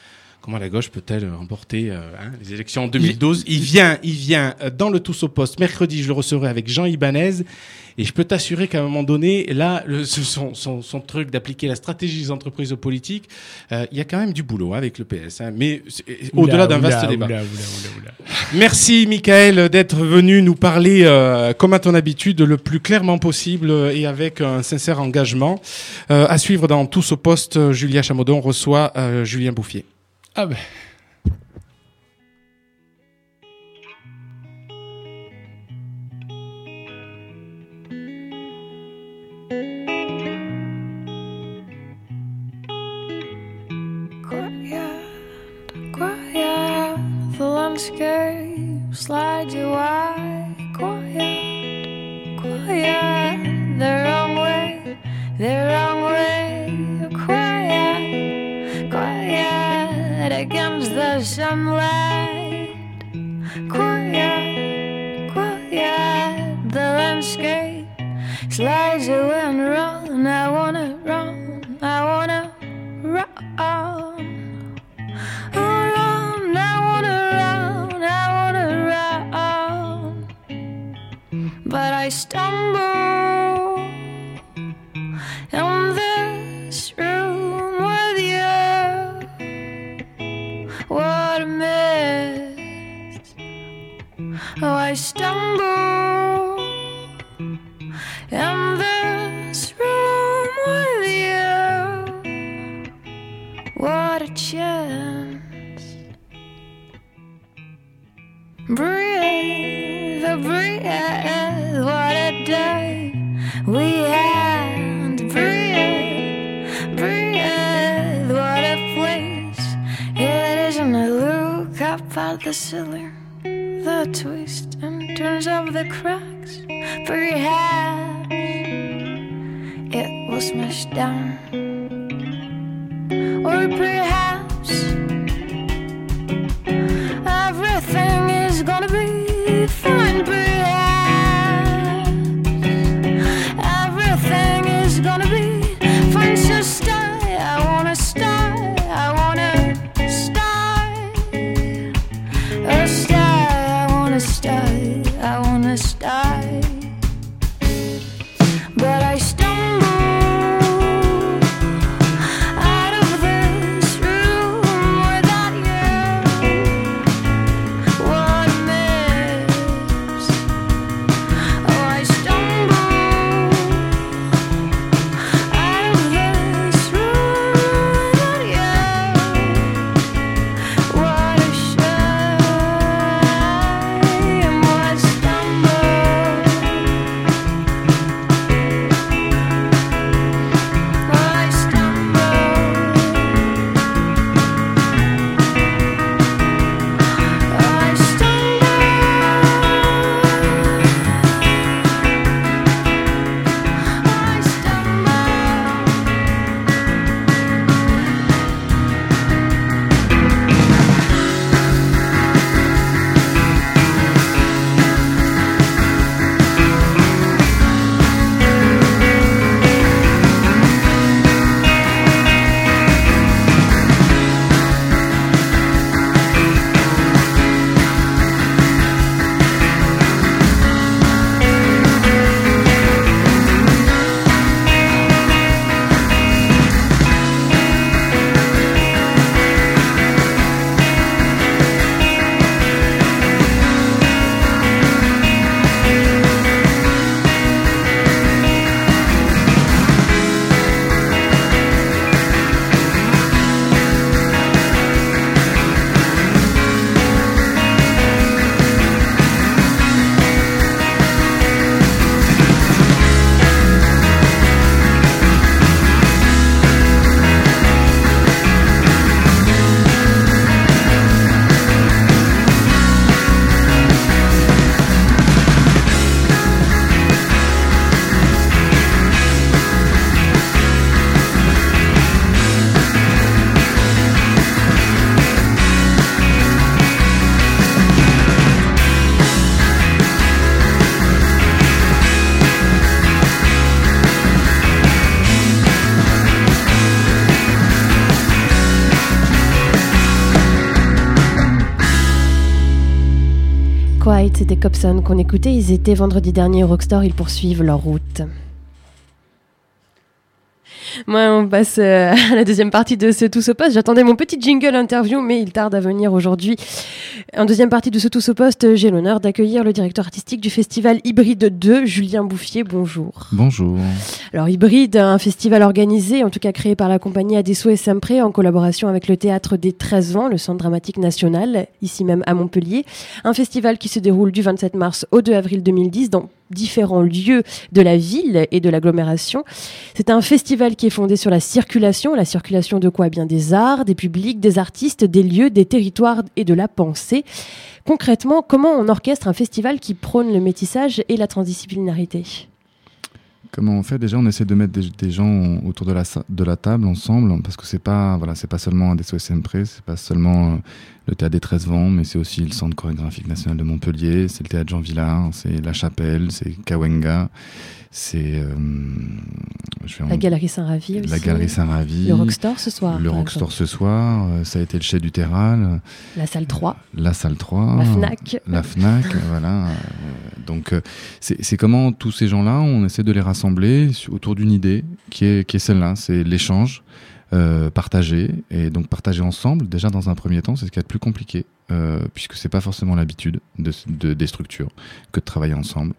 Comment la gauche peut-elle remporter euh, hein, les élections en deux mille douze? Il vient, il vient dans le Tous au Poste. Mercredi, je le recevrai avec Jean Ibanez. Et je peux t'assurer qu'à un moment donné, là, le, son, son, son truc d'appliquer la stratégie des entreprises politiques, euh, il y a quand même du boulot hein, avec le P S. Hein, mais au-delà d'un vaste oula, débat. Oula, oula, oula, oula. Merci, Michael, d'être venu nous parler, euh, comme à ton habitude, le plus clairement possible et avec un sincère engagement. Euh, à suivre dans Tous au Poste, Julia Chamoudon reçoit euh, Julien Bouffier. Ah ben... Quiet, the landscape slides you wide. Quiet, quiet, the wrong way, the wrong way. Quiet, quiet against the sunlight. Quiet, quiet, the landscape slides you and run. I wanna run, I wanna run. But I stumble in this room with you. What a mess. Oh, I stumble in this room with you. What a chance. Breathe, breathe, what a day we had. Breathe, breathe, what a place it isn't. I look up at the ceiling, the twist and turns of the cracks. Perhaps it was smashed down, or perhaps everything is gonna be fine. Perhaps everything is gonna be fine. So stay, I wanna stay, I wanna stay. Oh, stay, I wanna stay, I wanna stay. But I stumble out of this room without you. What a mess. Quiet, c'était Cobson qu'on écoutait. Ils étaient vendredi dernier au Rockstore, ils poursuivent leur route. Moi, on passe euh, à la deuxième partie de ce Tous au Poste. J'attendais mon petit jingle interview, mais il tarde à venir aujourd'hui. En deuxième partie de ce Tous au Poste, j'ai l'honneur d'accueillir le directeur artistique du festival Hybride deux, Julien Bouffier. Bonjour. Bonjour. Alors, Hybride, un festival organisé, en tout cas créé par la compagnie Adesso et Sempre, en collaboration avec le Théâtre des treize vents, le Centre dramatique national, ici même à Montpellier. Un festival qui se déroule du vingt-sept mars au deux avril deux mille dix dans différents lieux de la ville et de l'agglomération. C'est un festival qui est fondé sur la circulation. La circulation de quoi ? Eh bien, des arts, des publics, des artistes, des lieux, des territoires et de la pensée. Concrètement, comment on orchestre un festival qui prône le métissage et la transdisciplinarité ? Comment on fait ? Déjà, on essaie de mettre des, des gens autour de la, de la table ensemble, parce que c'est pas, voilà, c'est pas seulement Adesso et Sempre, c'est pas seulement euh, le Théâtre des treize vents, mais c'est aussi le Centre chorégraphique national de Montpellier, c'est le Théâtre Jean Villard, c'est La Chapelle, c'est Cahuenga, c'est euh, je vais en... la Galerie Saint-Ravi aussi. La Galerie Saint-Ravi. Le Rockstore ce soir. Le Rockstore ce soir, euh, ça a été le Chai du Terral. La salle trois. La salle trois. La Fnac. La Fnac, voilà. Euh, donc euh, c'est, c'est comment tous ces gens-là, on essaie de les rassembler autour d'une idée qui est, qui est celle-là, c'est l'échange. Euh, partager et donc partager ensemble déjà dans un premier temps, c'est ce qui est le plus compliqué euh, puisque c'est pas forcément l'habitude de, de, des structures que de travailler ensemble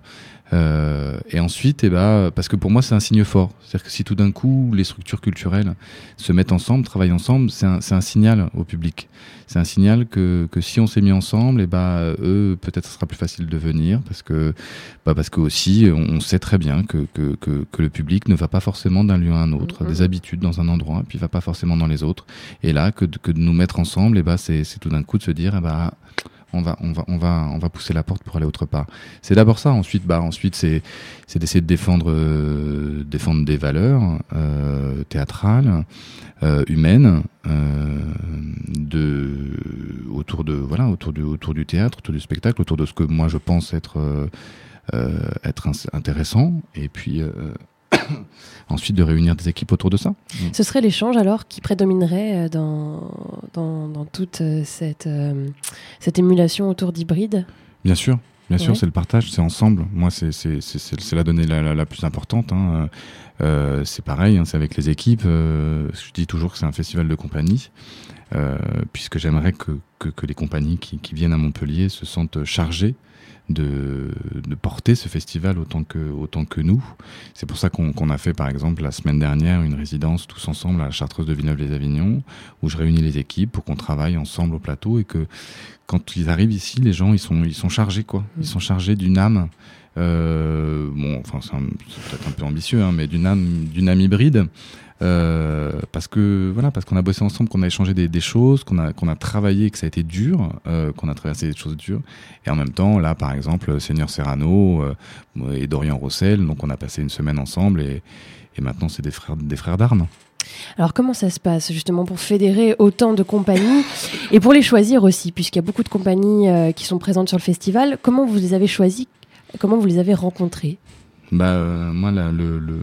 euh, et ensuite eh ben, parce que pour moi c'est un signe fort, c'est-à-dire que si tout d'un coup les structures culturelles se mettent ensemble, travaillent ensemble, c'est un, c'est un signal au public, c'est un signal que, que si on s'est mis ensemble et eh ben, eux peut-être ce sera plus facile de venir parce que, bah parce que aussi on sait très bien que, que, que, que le public ne va pas forcément d'un lieu à un autre, mmh. des habitudes dans un endroit puis va pas forcément dans les autres, et là que de, que de nous mettre ensemble et bah c'est c'est tout d'un coup de se dire eh bah on va on va on va on va pousser la porte pour aller autre part. C'est d'abord ça, ensuite bah ensuite c'est c'est d'essayer de défendre euh, défendre des valeurs euh, théâtrales, euh, humaines, euh, de autour de voilà autour du autour du théâtre, autour du spectacle, autour de ce que moi je pense être euh, euh, être intéressant, et puis euh, ensuite de réunir des équipes autour de ça. Ce serait l'échange alors qui prédominerait dans, dans, dans toute cette, euh, cette émulation autour d'Hybride ? Bien sûr, bien sûr, ouais. C'est le partage, c'est ensemble. Moi, c'est, c'est, c'est, c'est, c'est la donnée la, la, la plus importante. Hein. Euh, c'est pareil, hein, c'est avec les équipes. Euh, je dis toujours que c'est un festival de compagnie, euh, puisque j'aimerais que, que, que les compagnies qui, qui viennent à Montpellier se sentent chargées De, de porter ce festival autant que, autant que nous. C'est pour ça qu'on, qu'on a fait par exemple la semaine dernière une résidence tous ensemble à la Chartreuse de Villeneuve-les-Avignon, où je réunis les équipes pour qu'on travaille ensemble au plateau, et que quand ils arrivent ici, les gens ils sont, ils sont chargés quoi. Ils sont chargés d'une âme, euh, bon enfin c'est, un, c'est peut-être un peu ambitieux hein, mais d'une âme, d'une âme hybride. Euh, parce que voilà, parce qu'on a bossé ensemble, qu'on a échangé des, des choses, qu'on a qu'on a travaillé, que ça a été dur, euh, qu'on a traversé des choses dures, et en même temps là par exemple Seigneur Serrano euh, et Dorian Rossel, donc on a passé une semaine ensemble, et, et maintenant c'est des frères des frères d'armes. Alors comment ça se passe justement pour fédérer autant de compagnies et pour les choisir aussi, puisqu'il y a beaucoup de compagnies euh, qui sont présentes sur le festival. Comment vous les avez choisies, comment vous les avez rencontrées ? Bah euh, moi là, le, le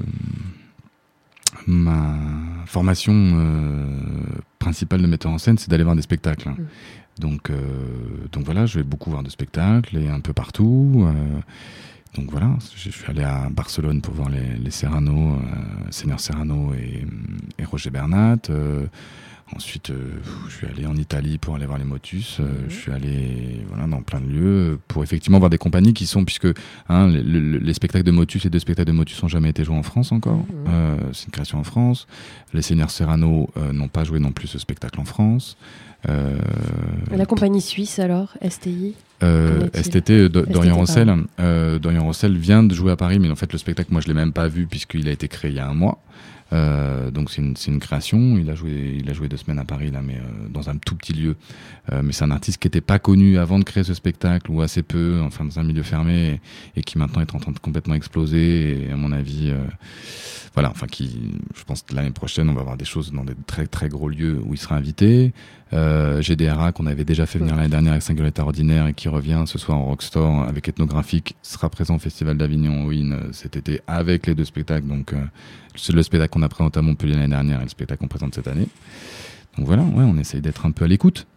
ma formation euh, principale de metteur en scène, c'est d'aller voir des spectacles. Mmh. Donc, euh, donc voilà, je vais beaucoup voir de spectacles et un peu partout. Euh, donc voilà, je suis allé à Barcelone pour voir les, les Serrano, euh, Seigneur Serrano et, et Roger Bernat. Euh, Ensuite, euh, je suis allé en Italie pour aller voir les Motus. Euh, mmh. Je suis allé voilà, dans plein de lieux pour effectivement voir des compagnies qui sont, puisque hein, les, les, les spectacles de Motus, les deux spectacles de Motus n'ont jamais été joués en France encore. Mmh. Euh, c'est une création en France. Les Seigneurs Serrano euh, n'ont pas joué non plus ce spectacle en France. Euh, La compagnie suisse alors, S T I euh, S T T, D- Dorian Rossel. Euh, Dorian Rossel vient de jouer à Paris, mais en fait le spectacle, moi je l'ai même pas vu puisqu'il a été créé il y a un mois. Euh, donc c'est une, c'est une création. Il a joué, il a joué deux semaines à Paris là, mais euh, dans un tout petit lieu. Euh, mais c'est un artiste qui était pas connu avant de créer ce spectacle, ou assez peu, enfin dans un milieu fermé, et, et qui maintenant est en train de complètement exploser. Et à mon avis, euh, voilà, enfin qui, je pense que l'année prochaine on va avoir des choses dans des très très gros lieux où il sera invité. Euh, G D R A qu'on avait déjà fait venir l'année dernière avec Singularité Ordinaire et qui revient ce soir au Rockstore avec Ethnographique, sera présent au Festival d'Avignon Win cet été avec les deux spectacles. Donc euh, c'est le spectacle qu'on a présenté à Montpellier l'année dernière et le spectacle qu'on présente cette année. Donc voilà, ouais, on essaye d'être un peu à l'écoute.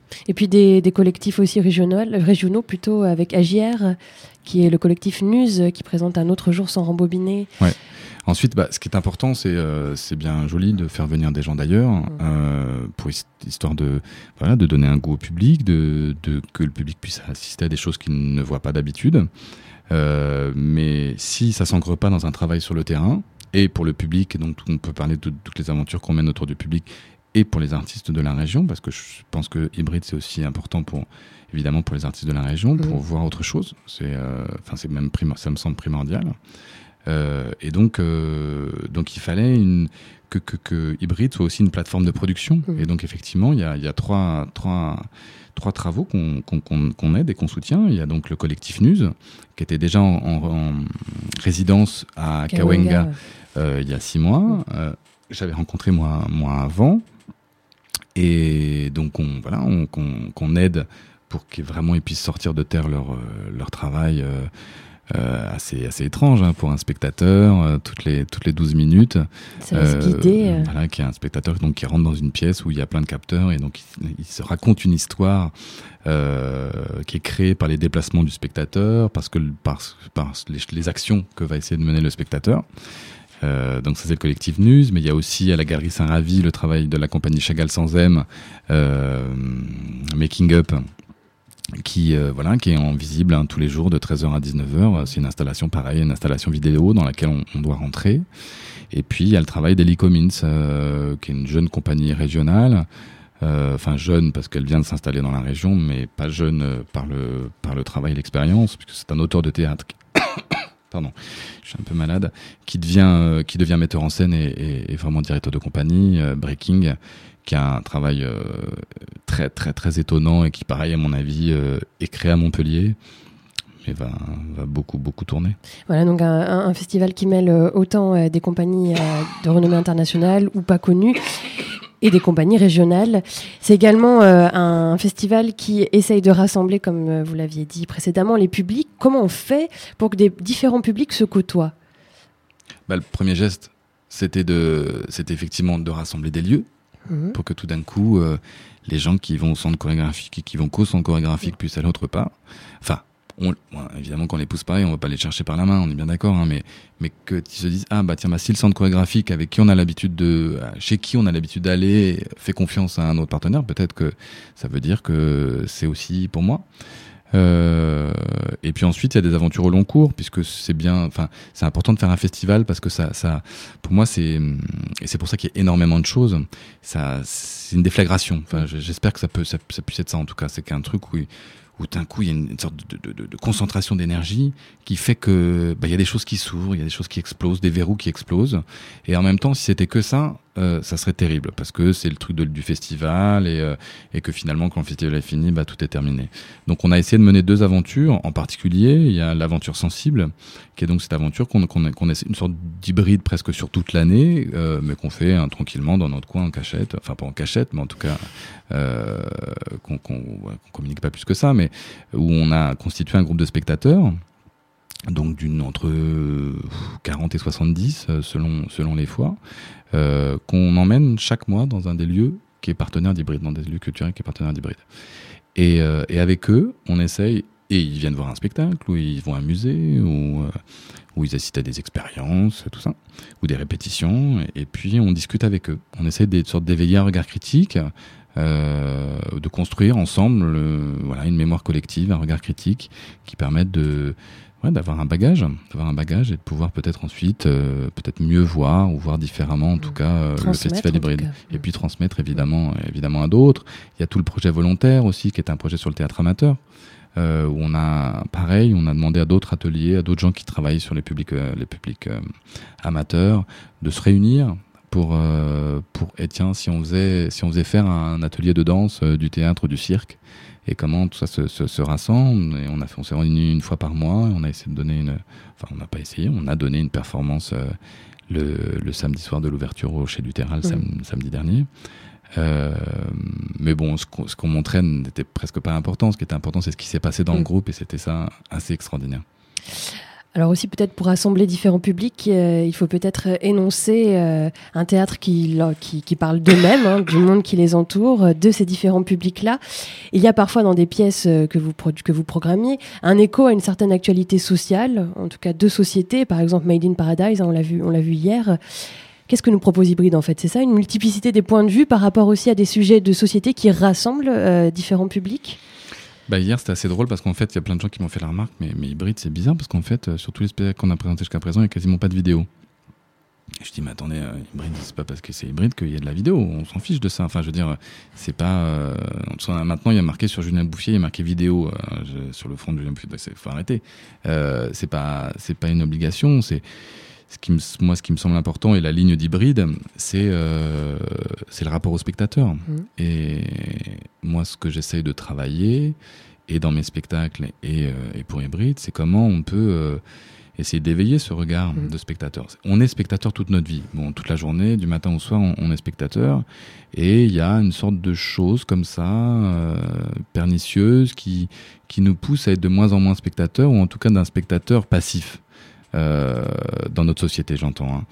Et puis des, des collectifs aussi régionaux, régionaux plutôt avec A J R, qui est le collectif Nuse, qui présente Un autre jour sans rembobiner. Ouais. Ensuite, bah, ce qui est important, c'est euh, c'est bien joli de faire venir des gens d'ailleurs, mmh. euh, pour histoire de voilà de donner un goût au public, de, de que le public puisse assister à des choses qu'il ne voit pas d'habitude. Euh, mais si ça s'ancre pas dans un travail sur le terrain, et pour le public, et donc on peut parler de toutes les aventures qu'on mène autour du public, et pour les artistes de la région, parce que je pense que Hybride c'est aussi important pour évidemment pour les artistes de la région, pour mmh. voir autre chose. C'est enfin euh, c'est même prima- ça me semble primordial. Euh, et donc, euh, donc il fallait une, que, que, que Hybride soit aussi une plateforme de production. Mmh. Et donc effectivement, il y a, il y a trois, trois, trois travaux qu'on, qu'on, qu'on, qu'on aide et qu'on soutient. Il y a donc le collectif Nuse, qui était déjà en, en, en résidence à Cahuenga, Cahuenga euh, il y a six mois. Mmh. Euh, j'avais rencontré moi, moi avant. Et donc on, voilà, on, qu'on, qu'on aide pour qu'ils vraiment ils puissent sortir de terre leur, leur travail. Euh, Euh, assez assez étrange hein, pour un spectateur euh, toutes les toutes les douze minutes ça va se guider euh... voilà qui est un spectateur donc qui rentre dans une pièce où il y a plein de capteurs et donc il, il se raconte une histoire euh, qui est créée par les déplacements du spectateur parce que par par les, les actions que va essayer de mener le spectateur. Euh, donc ça c'est le collectif Nuse, mais il y a aussi à la Galerie Saint-Ravi le travail de la compagnie Chagall sans M, euh, Making Up, qui euh, voilà qui est en visible hein, tous les jours de treize heures à dix-neuf heures. C'est une installation pareille, une installation vidéo dans laquelle on, on doit rentrer. Et puis il y a le travail d'Ellie Comins, euh, qui est une jeune compagnie régionale, enfin euh, jeune parce qu'elle vient de s'installer dans la région, mais pas jeune euh, par le par le travail et l'expérience, puisque c'est un auteur de théâtre. Pardon, je suis un peu malade, qui devient euh, qui devient metteur en scène et, et, et vraiment directeur de compagnie, euh, Breaking, qui a un travail euh, très très très étonnant et qui, pareil à mon avis, euh, est créé à Montpellier, mais va va beaucoup beaucoup tourner. Voilà, donc un, un festival qui mêle autant euh, des compagnies euh, de renommée internationale ou pas connues et des compagnies régionales. C'est également euh, un festival qui essaye de rassembler, comme euh, vous l'aviez dit précédemment, les publics. Comment on fait pour que des différents publics se côtoient ? Bah, le premier geste, c'était de, c'était effectivement de rassembler des lieux mmh. pour que tout d'un coup, euh, les gens qui vont au centre chorégraphique et qui vont qu'au centre chorégraphique mmh. puissent aller autre part. Enfin, on, bon, évidemment qu'on les pousse pas et on va pas les chercher par la main, on est bien d'accord, hein, mais mais que ils se disent ah bah tiens bah si le centre chorégraphique avec qui on a l'habitude de chez qui on a l'habitude d'aller fait confiance à un autre partenaire, peut-être que ça veut dire que c'est aussi pour moi. Euh, et puis ensuite il y a des aventures au long cours, puisque c'est bien, enfin c'est important de faire un festival parce que ça ça pour moi c'est et c'est pour ça qu'il y a énormément de choses, ça c'est une déflagration, enfin j'espère que ça peut ça, ça puisse être ça en tout cas, c'est qu'un truc où où d'un coup il y a une sorte de, de, de, de concentration d'énergie qui fait que bah il y a des choses qui s'ouvrent, il y a des choses qui explosent, des verrous qui explosent, et en même temps si c'était que ça, euh, ça serait terrible parce que c'est le truc de, du festival et euh, et que finalement quand le festival est fini, bah tout est terminé. Donc on a essayé de mener deux aventures en particulier. Il y a l'aventure sensible qui est donc cette aventure qu'on qu'on, qu'on essaie une sorte d'hybride presque sur toute l'année, euh, mais qu'on fait hein, tranquillement dans notre coin en cachette, enfin pas en cachette, mais en tout cas euh, qu'on, qu'on, ouais, qu'on communique pas plus que ça, mais où on a constitué un groupe de spectateurs, donc d'une entre quarante et soixante-dix selon selon les fois, euh, qu'on emmène chaque mois dans un des lieux qui est partenaire d'Hybride, dans des lieux culturels qui est partenaire d'Hybride. Et, euh, et avec eux, on essaye, et ils viennent voir un spectacle, ou ils vont à un musée, ou euh, où ils assistent à des expériences, tout ça, ou des répétitions, et, et puis on discute avec eux. On essaie des sortes d'éveiller un regard critique, euh, de construire ensemble, le, voilà, une mémoire collective, un regard critique, qui permettent de Ouais, d'avoir un bagage, d'avoir un bagage et de pouvoir peut-être ensuite, euh, peut-être mieux voir ou voir différemment, en tout cas, euh, le festival hybride. Et puis transmettre évidemment, évidemment à d'autres. Il y a tout le projet volontaire aussi, qui est un projet sur le théâtre amateur, euh, où on a, pareil, on a demandé à d'autres ateliers, à d'autres gens qui travaillent sur les publics, euh, les publics euh, amateurs, de se réunir pour, euh, pour, et tiens, si on faisait, si on faisait faire un atelier de danse, euh, du théâtre, du cirque. Et comment tout ça se, se, se rassemble. Et on a fait, on s'est réunis une fois par mois. Et on a essayé de donner une, enfin, on n'a pas essayé, on a donné une performance euh, le, le samedi soir de l'ouverture au Chez Lutéral, mmh. sam, samedi dernier. Euh, mais bon, ce qu'on, ce qu'on montrait n'était presque pas important. Ce qui était important, c'est ce qui s'est passé dans mmh. le groupe, et c'était ça assez extraordinaire. Alors aussi peut-être pour rassembler différents publics, euh, il faut peut-être énoncer euh, un théâtre qui, qui, qui parle d'eux-mêmes, hein, du monde qui les entoure, de ces différents publics-là. Il y a parfois dans des pièces que vous, produ- que vous programmiez un écho à une certaine actualité sociale, en tout cas de société, par exemple Made in Paradise, hein, on l'a vu, on l'a vu hier. Qu'est-ce que nous propose Hybride en fait ? C'est ça, une multiplicité des points de vue par rapport aussi à des sujets de société qui rassemblent euh, différents publics ? Bah hier c'était assez drôle parce qu'en fait il y a plein de gens qui m'ont fait la remarque mais, mais Hybride c'est bizarre parce qu'en fait euh, sur tous les spectacles qu'on a présentés jusqu'à présent il n'y a quasiment pas de vidéo. Et je dis mais attendez euh, Hybride c'est pas parce que c'est Hybride qu'il y a de la vidéo, on s'en fiche de ça. Enfin je veux dire c'est pas euh, maintenant il y a marqué sur Julien Bouffier, il y a marqué vidéo euh, je, sur le front de Julien Bouffier, il faut arrêter. Euh, c'est pas c'est pas une obligation, c'est Ce qui me, moi, ce qui me semble important et la ligne d'Hybride, c'est euh, c'est le rapport au spectateur. Mmh. Et moi, ce que j'essaye de travailler, et dans mes spectacles et, euh, et pour Hybride, c'est comment on peut euh, essayer d'éveiller ce regard mmh. de spectateur. On est spectateur toute notre vie. Bon, toute la journée, du matin au soir, on, on est spectateur. Et il y a une sorte de chose comme ça, euh, pernicieuse, qui, qui nous pousse à être de moins en moins spectateur, ou en tout cas d'un spectateur passif. Euh, dans notre société, j'entends, hein.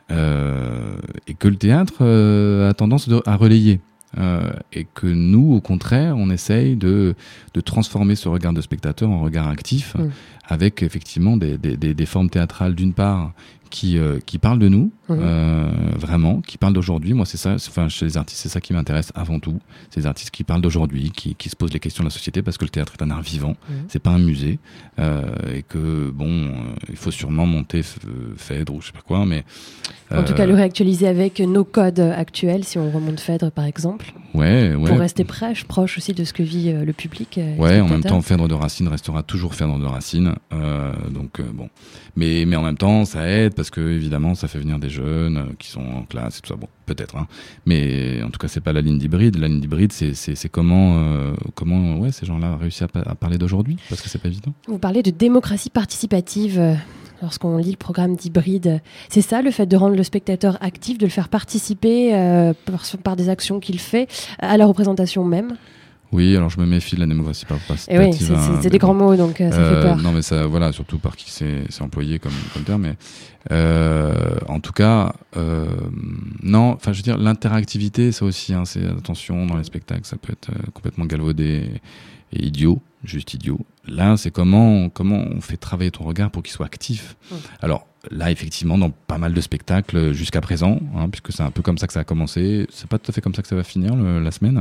euh, et que le théâtre euh, a tendance de, à relayer. Euh, et que nous, au contraire, on essaye de, de transformer ce regard de spectateur en regard actif, mmh. avec effectivement des, des, des, des formes théâtrales, d'une part, qui, euh, qui parlent de nous, mmh. euh, vraiment, qui parlent d'aujourd'hui. Moi, c'est ça, enfin, chez les artistes, c'est ça qui m'intéresse avant tout. C'est les artistes qui parlent d'aujourd'hui, qui, qui se posent les questions de la société, parce que le théâtre est un art vivant, mmh. c'est pas un musée, euh, et que, bon, euh, il faut sûrement monter Phèdre ou je sais pas quoi, mais... En tout cas, le réactualiser avec nos codes actuels, si on remonte Phèdre, par exemple. Ouais, ouais. Pour rester proche, proche aussi de ce que vit euh, le public. Euh, ouais, en même temps, Phèdre de Racine restera toujours Phèdre de Racine. Euh, donc, euh, bon. Mais, mais en même temps, ça aide parce que, évidemment, ça fait venir des jeunes euh, qui sont en classe et tout ça. Bon, peut-être, hein. Mais en tout cas, c'est pas la ligne d'Hybride. La ligne d'Hybride, c'est, c'est, c'est comment, euh, comment ouais, ces gens-là ont réussi à, à parler d'aujourd'hui, parce que c'est pas évident. Vous parlez de démocratie participative. Euh... Lorsqu'on lit le programme d'Hybride, c'est ça le fait de rendre le spectateur actif, de le faire participer euh, par, par des actions qu'il fait à la représentation même. Oui, alors je me méfie de la démocratie participative. Et oui, c'est, c'est, c'est des grands mots, donc euh, ça euh, fait peur. Non, mais ça, voilà, surtout par qui c'est, c'est employé comme, comme terme. Mais euh, en tout cas, euh, non, enfin, je veux dire, l'interactivité, ça aussi, hein, c'est attention dans les spectacles, ça peut être euh, complètement galvaudé et, et idiot, juste idiot. Là, c'est comment, comment on fait travailler ton regard pour qu'il soit actif. Mmh. Alors là, effectivement, dans pas mal de spectacles jusqu'à présent, hein, puisque c'est un peu comme ça que ça a commencé, c'est pas tout à fait comme ça que ça va finir le, la semaine.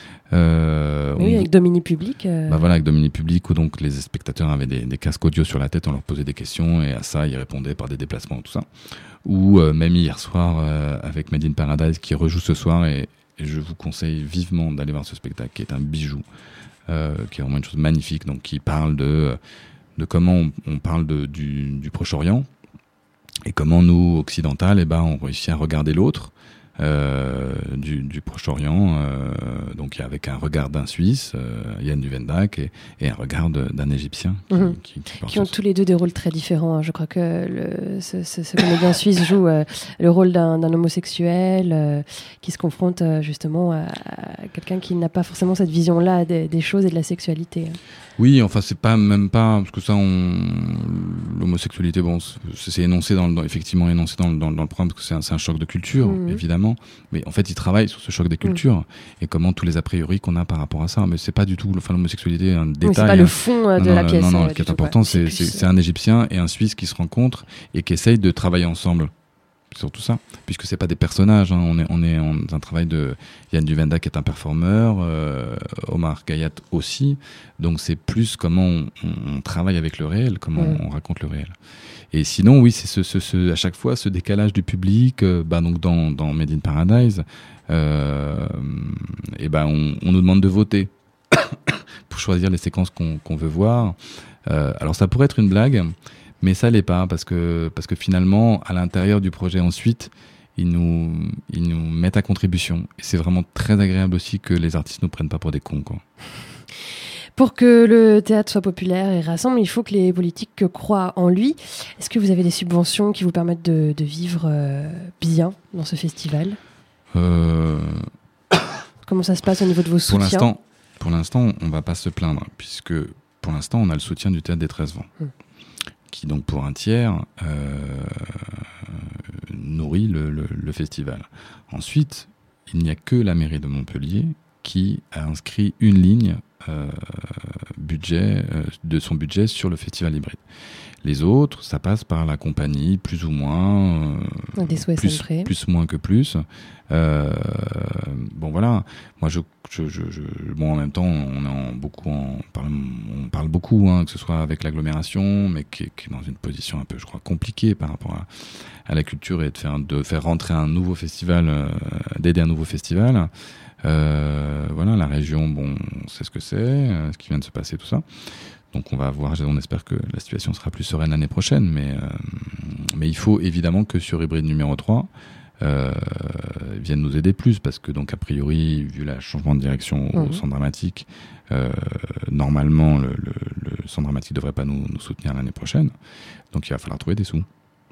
Euh, oui, on... avec Domini Public. Euh... Bah voilà, avec Domini Public, où donc les spectateurs avaient des, des casques audio sur la tête, on leur posait des questions et à ça, ils répondaient par des déplacements et tout ça. Ou euh, même hier soir, euh, avec Made in Paradise, qui rejoue ce soir, et, et je vous conseille vivement d'aller voir ce spectacle, qui est un bijou. Euh, qui est vraiment une chose magnifique, donc qui parle de, de comment on, on parle de, du, du Proche-Orient et comment nous, occidentales, eh ben, on réussit à regarder l'autre euh, du, du Proche-Orient, euh, donc avec un regard d'un Suisse, euh, Yann Duvendak, et, et un regard de, d'un Égyptien. Qui, mmh. qui, qui, qui ont tous les deux des rôles très différents. Hein. Je crois que le, ce, ce, ce comédien suisse joue euh, le rôle d'un, d'un homosexuel euh, qui se confronte euh, justement à, à quelqu'un qui n'a pas forcément cette vision-là des, des choses et de la sexualité. Hein. Oui, enfin c'est pas même pas parce que ça, on... l'homosexualité, bon, c'est, c'est énoncé dans, le, dans effectivement énoncé dans, dans, dans le programme parce que c'est un, c'est un choc de culture, mmh. évidemment. Mais en fait, il travaille sur ce choc des cultures mmh. et comment tous les a priori qu'on a par rapport à ça. Mais c'est pas du tout, enfin l'homosexualité, un détail. Oui, c'est pas le fond euh, non, de non, la pièce. Non, non, euh, ce qui est tout, important, ouais. c'est, c'est, c'est, c'est un Égyptien et un Suisse qui se rencontrent et qui essayent de travailler ensemble. Surtout ça, puisque c'est pas des personnages, hein. on est on est en un travail de Yann Duvendak qui est un performeur, euh, Omar Gayat aussi, donc c'est plus comment on, on travaille avec le réel, comment mmh. on raconte le réel. Et sinon oui, c'est ce, ce, ce à chaque fois ce décalage du public, euh, bah donc dans dans Made in Paradise, euh, et ben bah on, on nous demande de voter pour choisir les séquences qu'on qu'on veut voir. Euh, alors ça pourrait être une blague. Mais ça l'est pas, parce que, parce que finalement, à l'intérieur du projet ensuite, ils nous, ils nous mettent à contribution. Et c'est vraiment très agréable aussi que les artistes ne nous prennent pas pour des cons, quoi. Pour que le théâtre soit populaire et rassemble, il faut que les politiques croient en lui. Est-ce que vous avez des subventions qui vous permettent de, de vivre euh, bien dans ce festival ? euh... Comment ça se passe au niveau de vos pour soutiens ? l'instant, Pour l'instant, on ne va pas se plaindre, puisque pour l'instant, on a le soutien du Théâtre des treize vents. Hum. qui donc pour un tiers euh, nourrit le, le, le festival. Ensuite, il n'y a que la mairie de Montpellier qui a inscrit une ligne euh, budget, euh, de son budget sur le festival hybride. Les autres, ça passe par la compagnie, plus ou moins, euh, des sous plus, plus moins que plus. Euh, bon voilà, moi je, je, je, je, bon en même temps on est en beaucoup, en, on parle, on parle beaucoup, hein, que ce soit avec l'agglomération, mais qui est, qui est dans une position un peu, je crois, compliquée par rapport à, à la culture et de faire, de faire rentrer un nouveau festival, euh, d'aider un nouveau festival. Euh, voilà, la région, bon, on sait ce que c'est, euh, ce qui vient de se passer, tout ça. Donc on va voir, on espère que la situation sera plus sereine l'année prochaine, mais, euh, mais il faut évidemment que sur Hybride numéro trois, euh, ils viennent nous aider plus, parce que donc a priori, vu le changement de direction au mmh. centre dramatique, euh, normalement le, le, le centre dramatique ne devrait pas nous, nous soutenir l'année prochaine, donc il va falloir trouver des sous.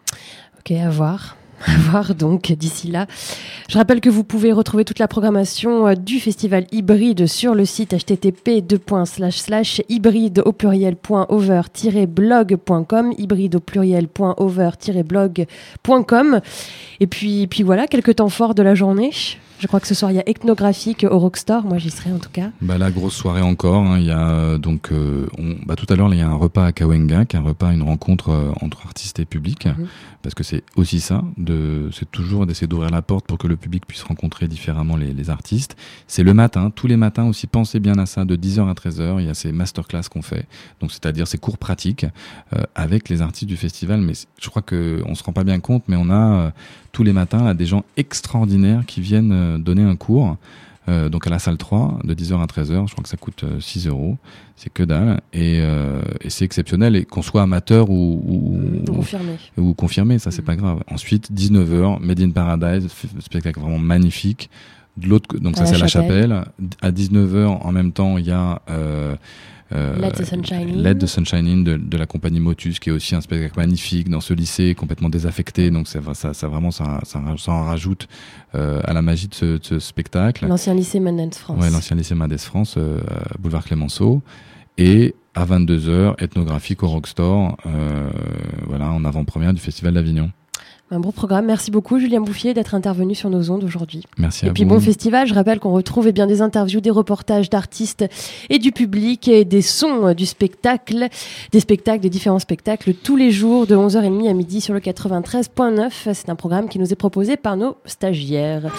Ok, à voir. À voir donc d'ici là. Je rappelle que vous pouvez retrouver toute la programmation du festival hybride sur le site h t t p deux points slash slash hybride au pluriel point over tiret blog point com, hybride au pluriel point over tiret blog point com. Et puis, puis voilà, quelques temps forts de la journée. Je crois que ce soir il y a Ethnographique au Rockstore, moi j'y serai en tout cas. Bah la grosse soirée encore, hein. Il y a donc euh, on, bah tout à l'heure il y a un repas à Kawenga, qui est un repas, une rencontre euh, entre artistes et public, mmh. parce que c'est aussi ça, de, c'est toujours d'essayer d'ouvrir la porte pour que le public puisse rencontrer différemment les, les artistes. C'est le matin, tous les matins aussi, pensez bien à ça, de dix heures à treize heures, il y a ces masterclass qu'on fait, donc c'est-à-dire ces cours pratiques euh, avec les artistes du festival, mais je crois que on se rend pas bien compte, mais on a euh, tous les matins là, des gens extraordinaires qui viennent euh, donner un cours, euh, donc à la salle trois, de dix heures à treize heures, je crois que ça coûte euh, six euros, c'est que dalle, et, euh, et c'est exceptionnel, et qu'on soit amateur ou, ou, ou confirmé, ou confirmé, ça c'est mmh. pas grave. Ensuite, dix-neuf heures, Made in Paradise, spectacle vraiment magnifique. De l'autre, donc ça c'est à la chapelle. À dix-neuf heures, en même temps, il y a euh, euh, Let the Sunshine In, Let the Sunshine In de, de la compagnie Motus, qui est aussi un spectacle magnifique dans ce lycée complètement désaffecté. Donc ça, ça, ça vraiment, ça, ça, ça en rajoute euh, à la magie de ce, de ce spectacle. L'ancien lycée Mendès France. Ouais, l'ancien lycée Mendès France, euh, boulevard Clémenceau. Et à vingt-deux heures, Ethnographique au Rockstore, euh, voilà, en avant-première du Festival d'Avignon. Un beau programme. Merci beaucoup, Julien Bouffier, d'être intervenu sur nos ondes aujourd'hui. Merci à vous. Et puis bon festival. Je rappelle qu'on retrouve eh bien, des interviews, des reportages d'artistes et du public et des sons du spectacle, des spectacles, des différents spectacles tous les jours de onze heures trente à midi sur le quatre-vingt-treize neuf. C'est un programme qui nous est proposé par nos stagiaires.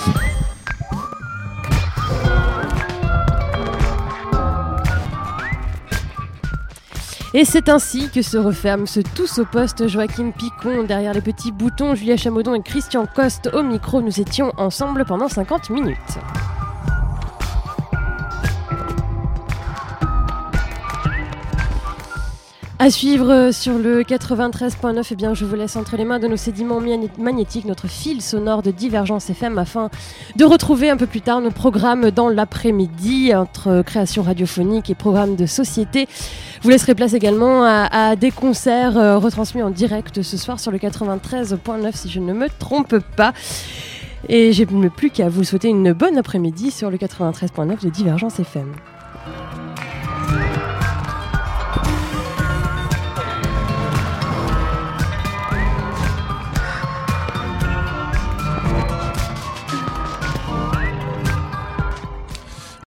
Et c'est ainsi que se referme ce Tous au poste. Joachim Picon derrière les petits boutons, Julia Chabaudon et Christian Coste au micro. Nous étions ensemble pendant cinquante minutes. À suivre sur le quatre-vingt-treize neuf, eh bien, je vous laisse entre les mains de nos sédiments magnétiques notre fil sonore de Divergence F M afin de retrouver un peu plus tard nos programmes dans l'après-midi entre création radiophonique et programmes de société. Vous laisserez place également à, à des concerts euh, retransmis en direct ce soir sur le quatre-vingt-treize neuf si je ne me trompe pas. Et j'ai plus qu'à vous souhaiter une bonne après-midi sur le quatre-vingt-treize neuf de Divergence F M.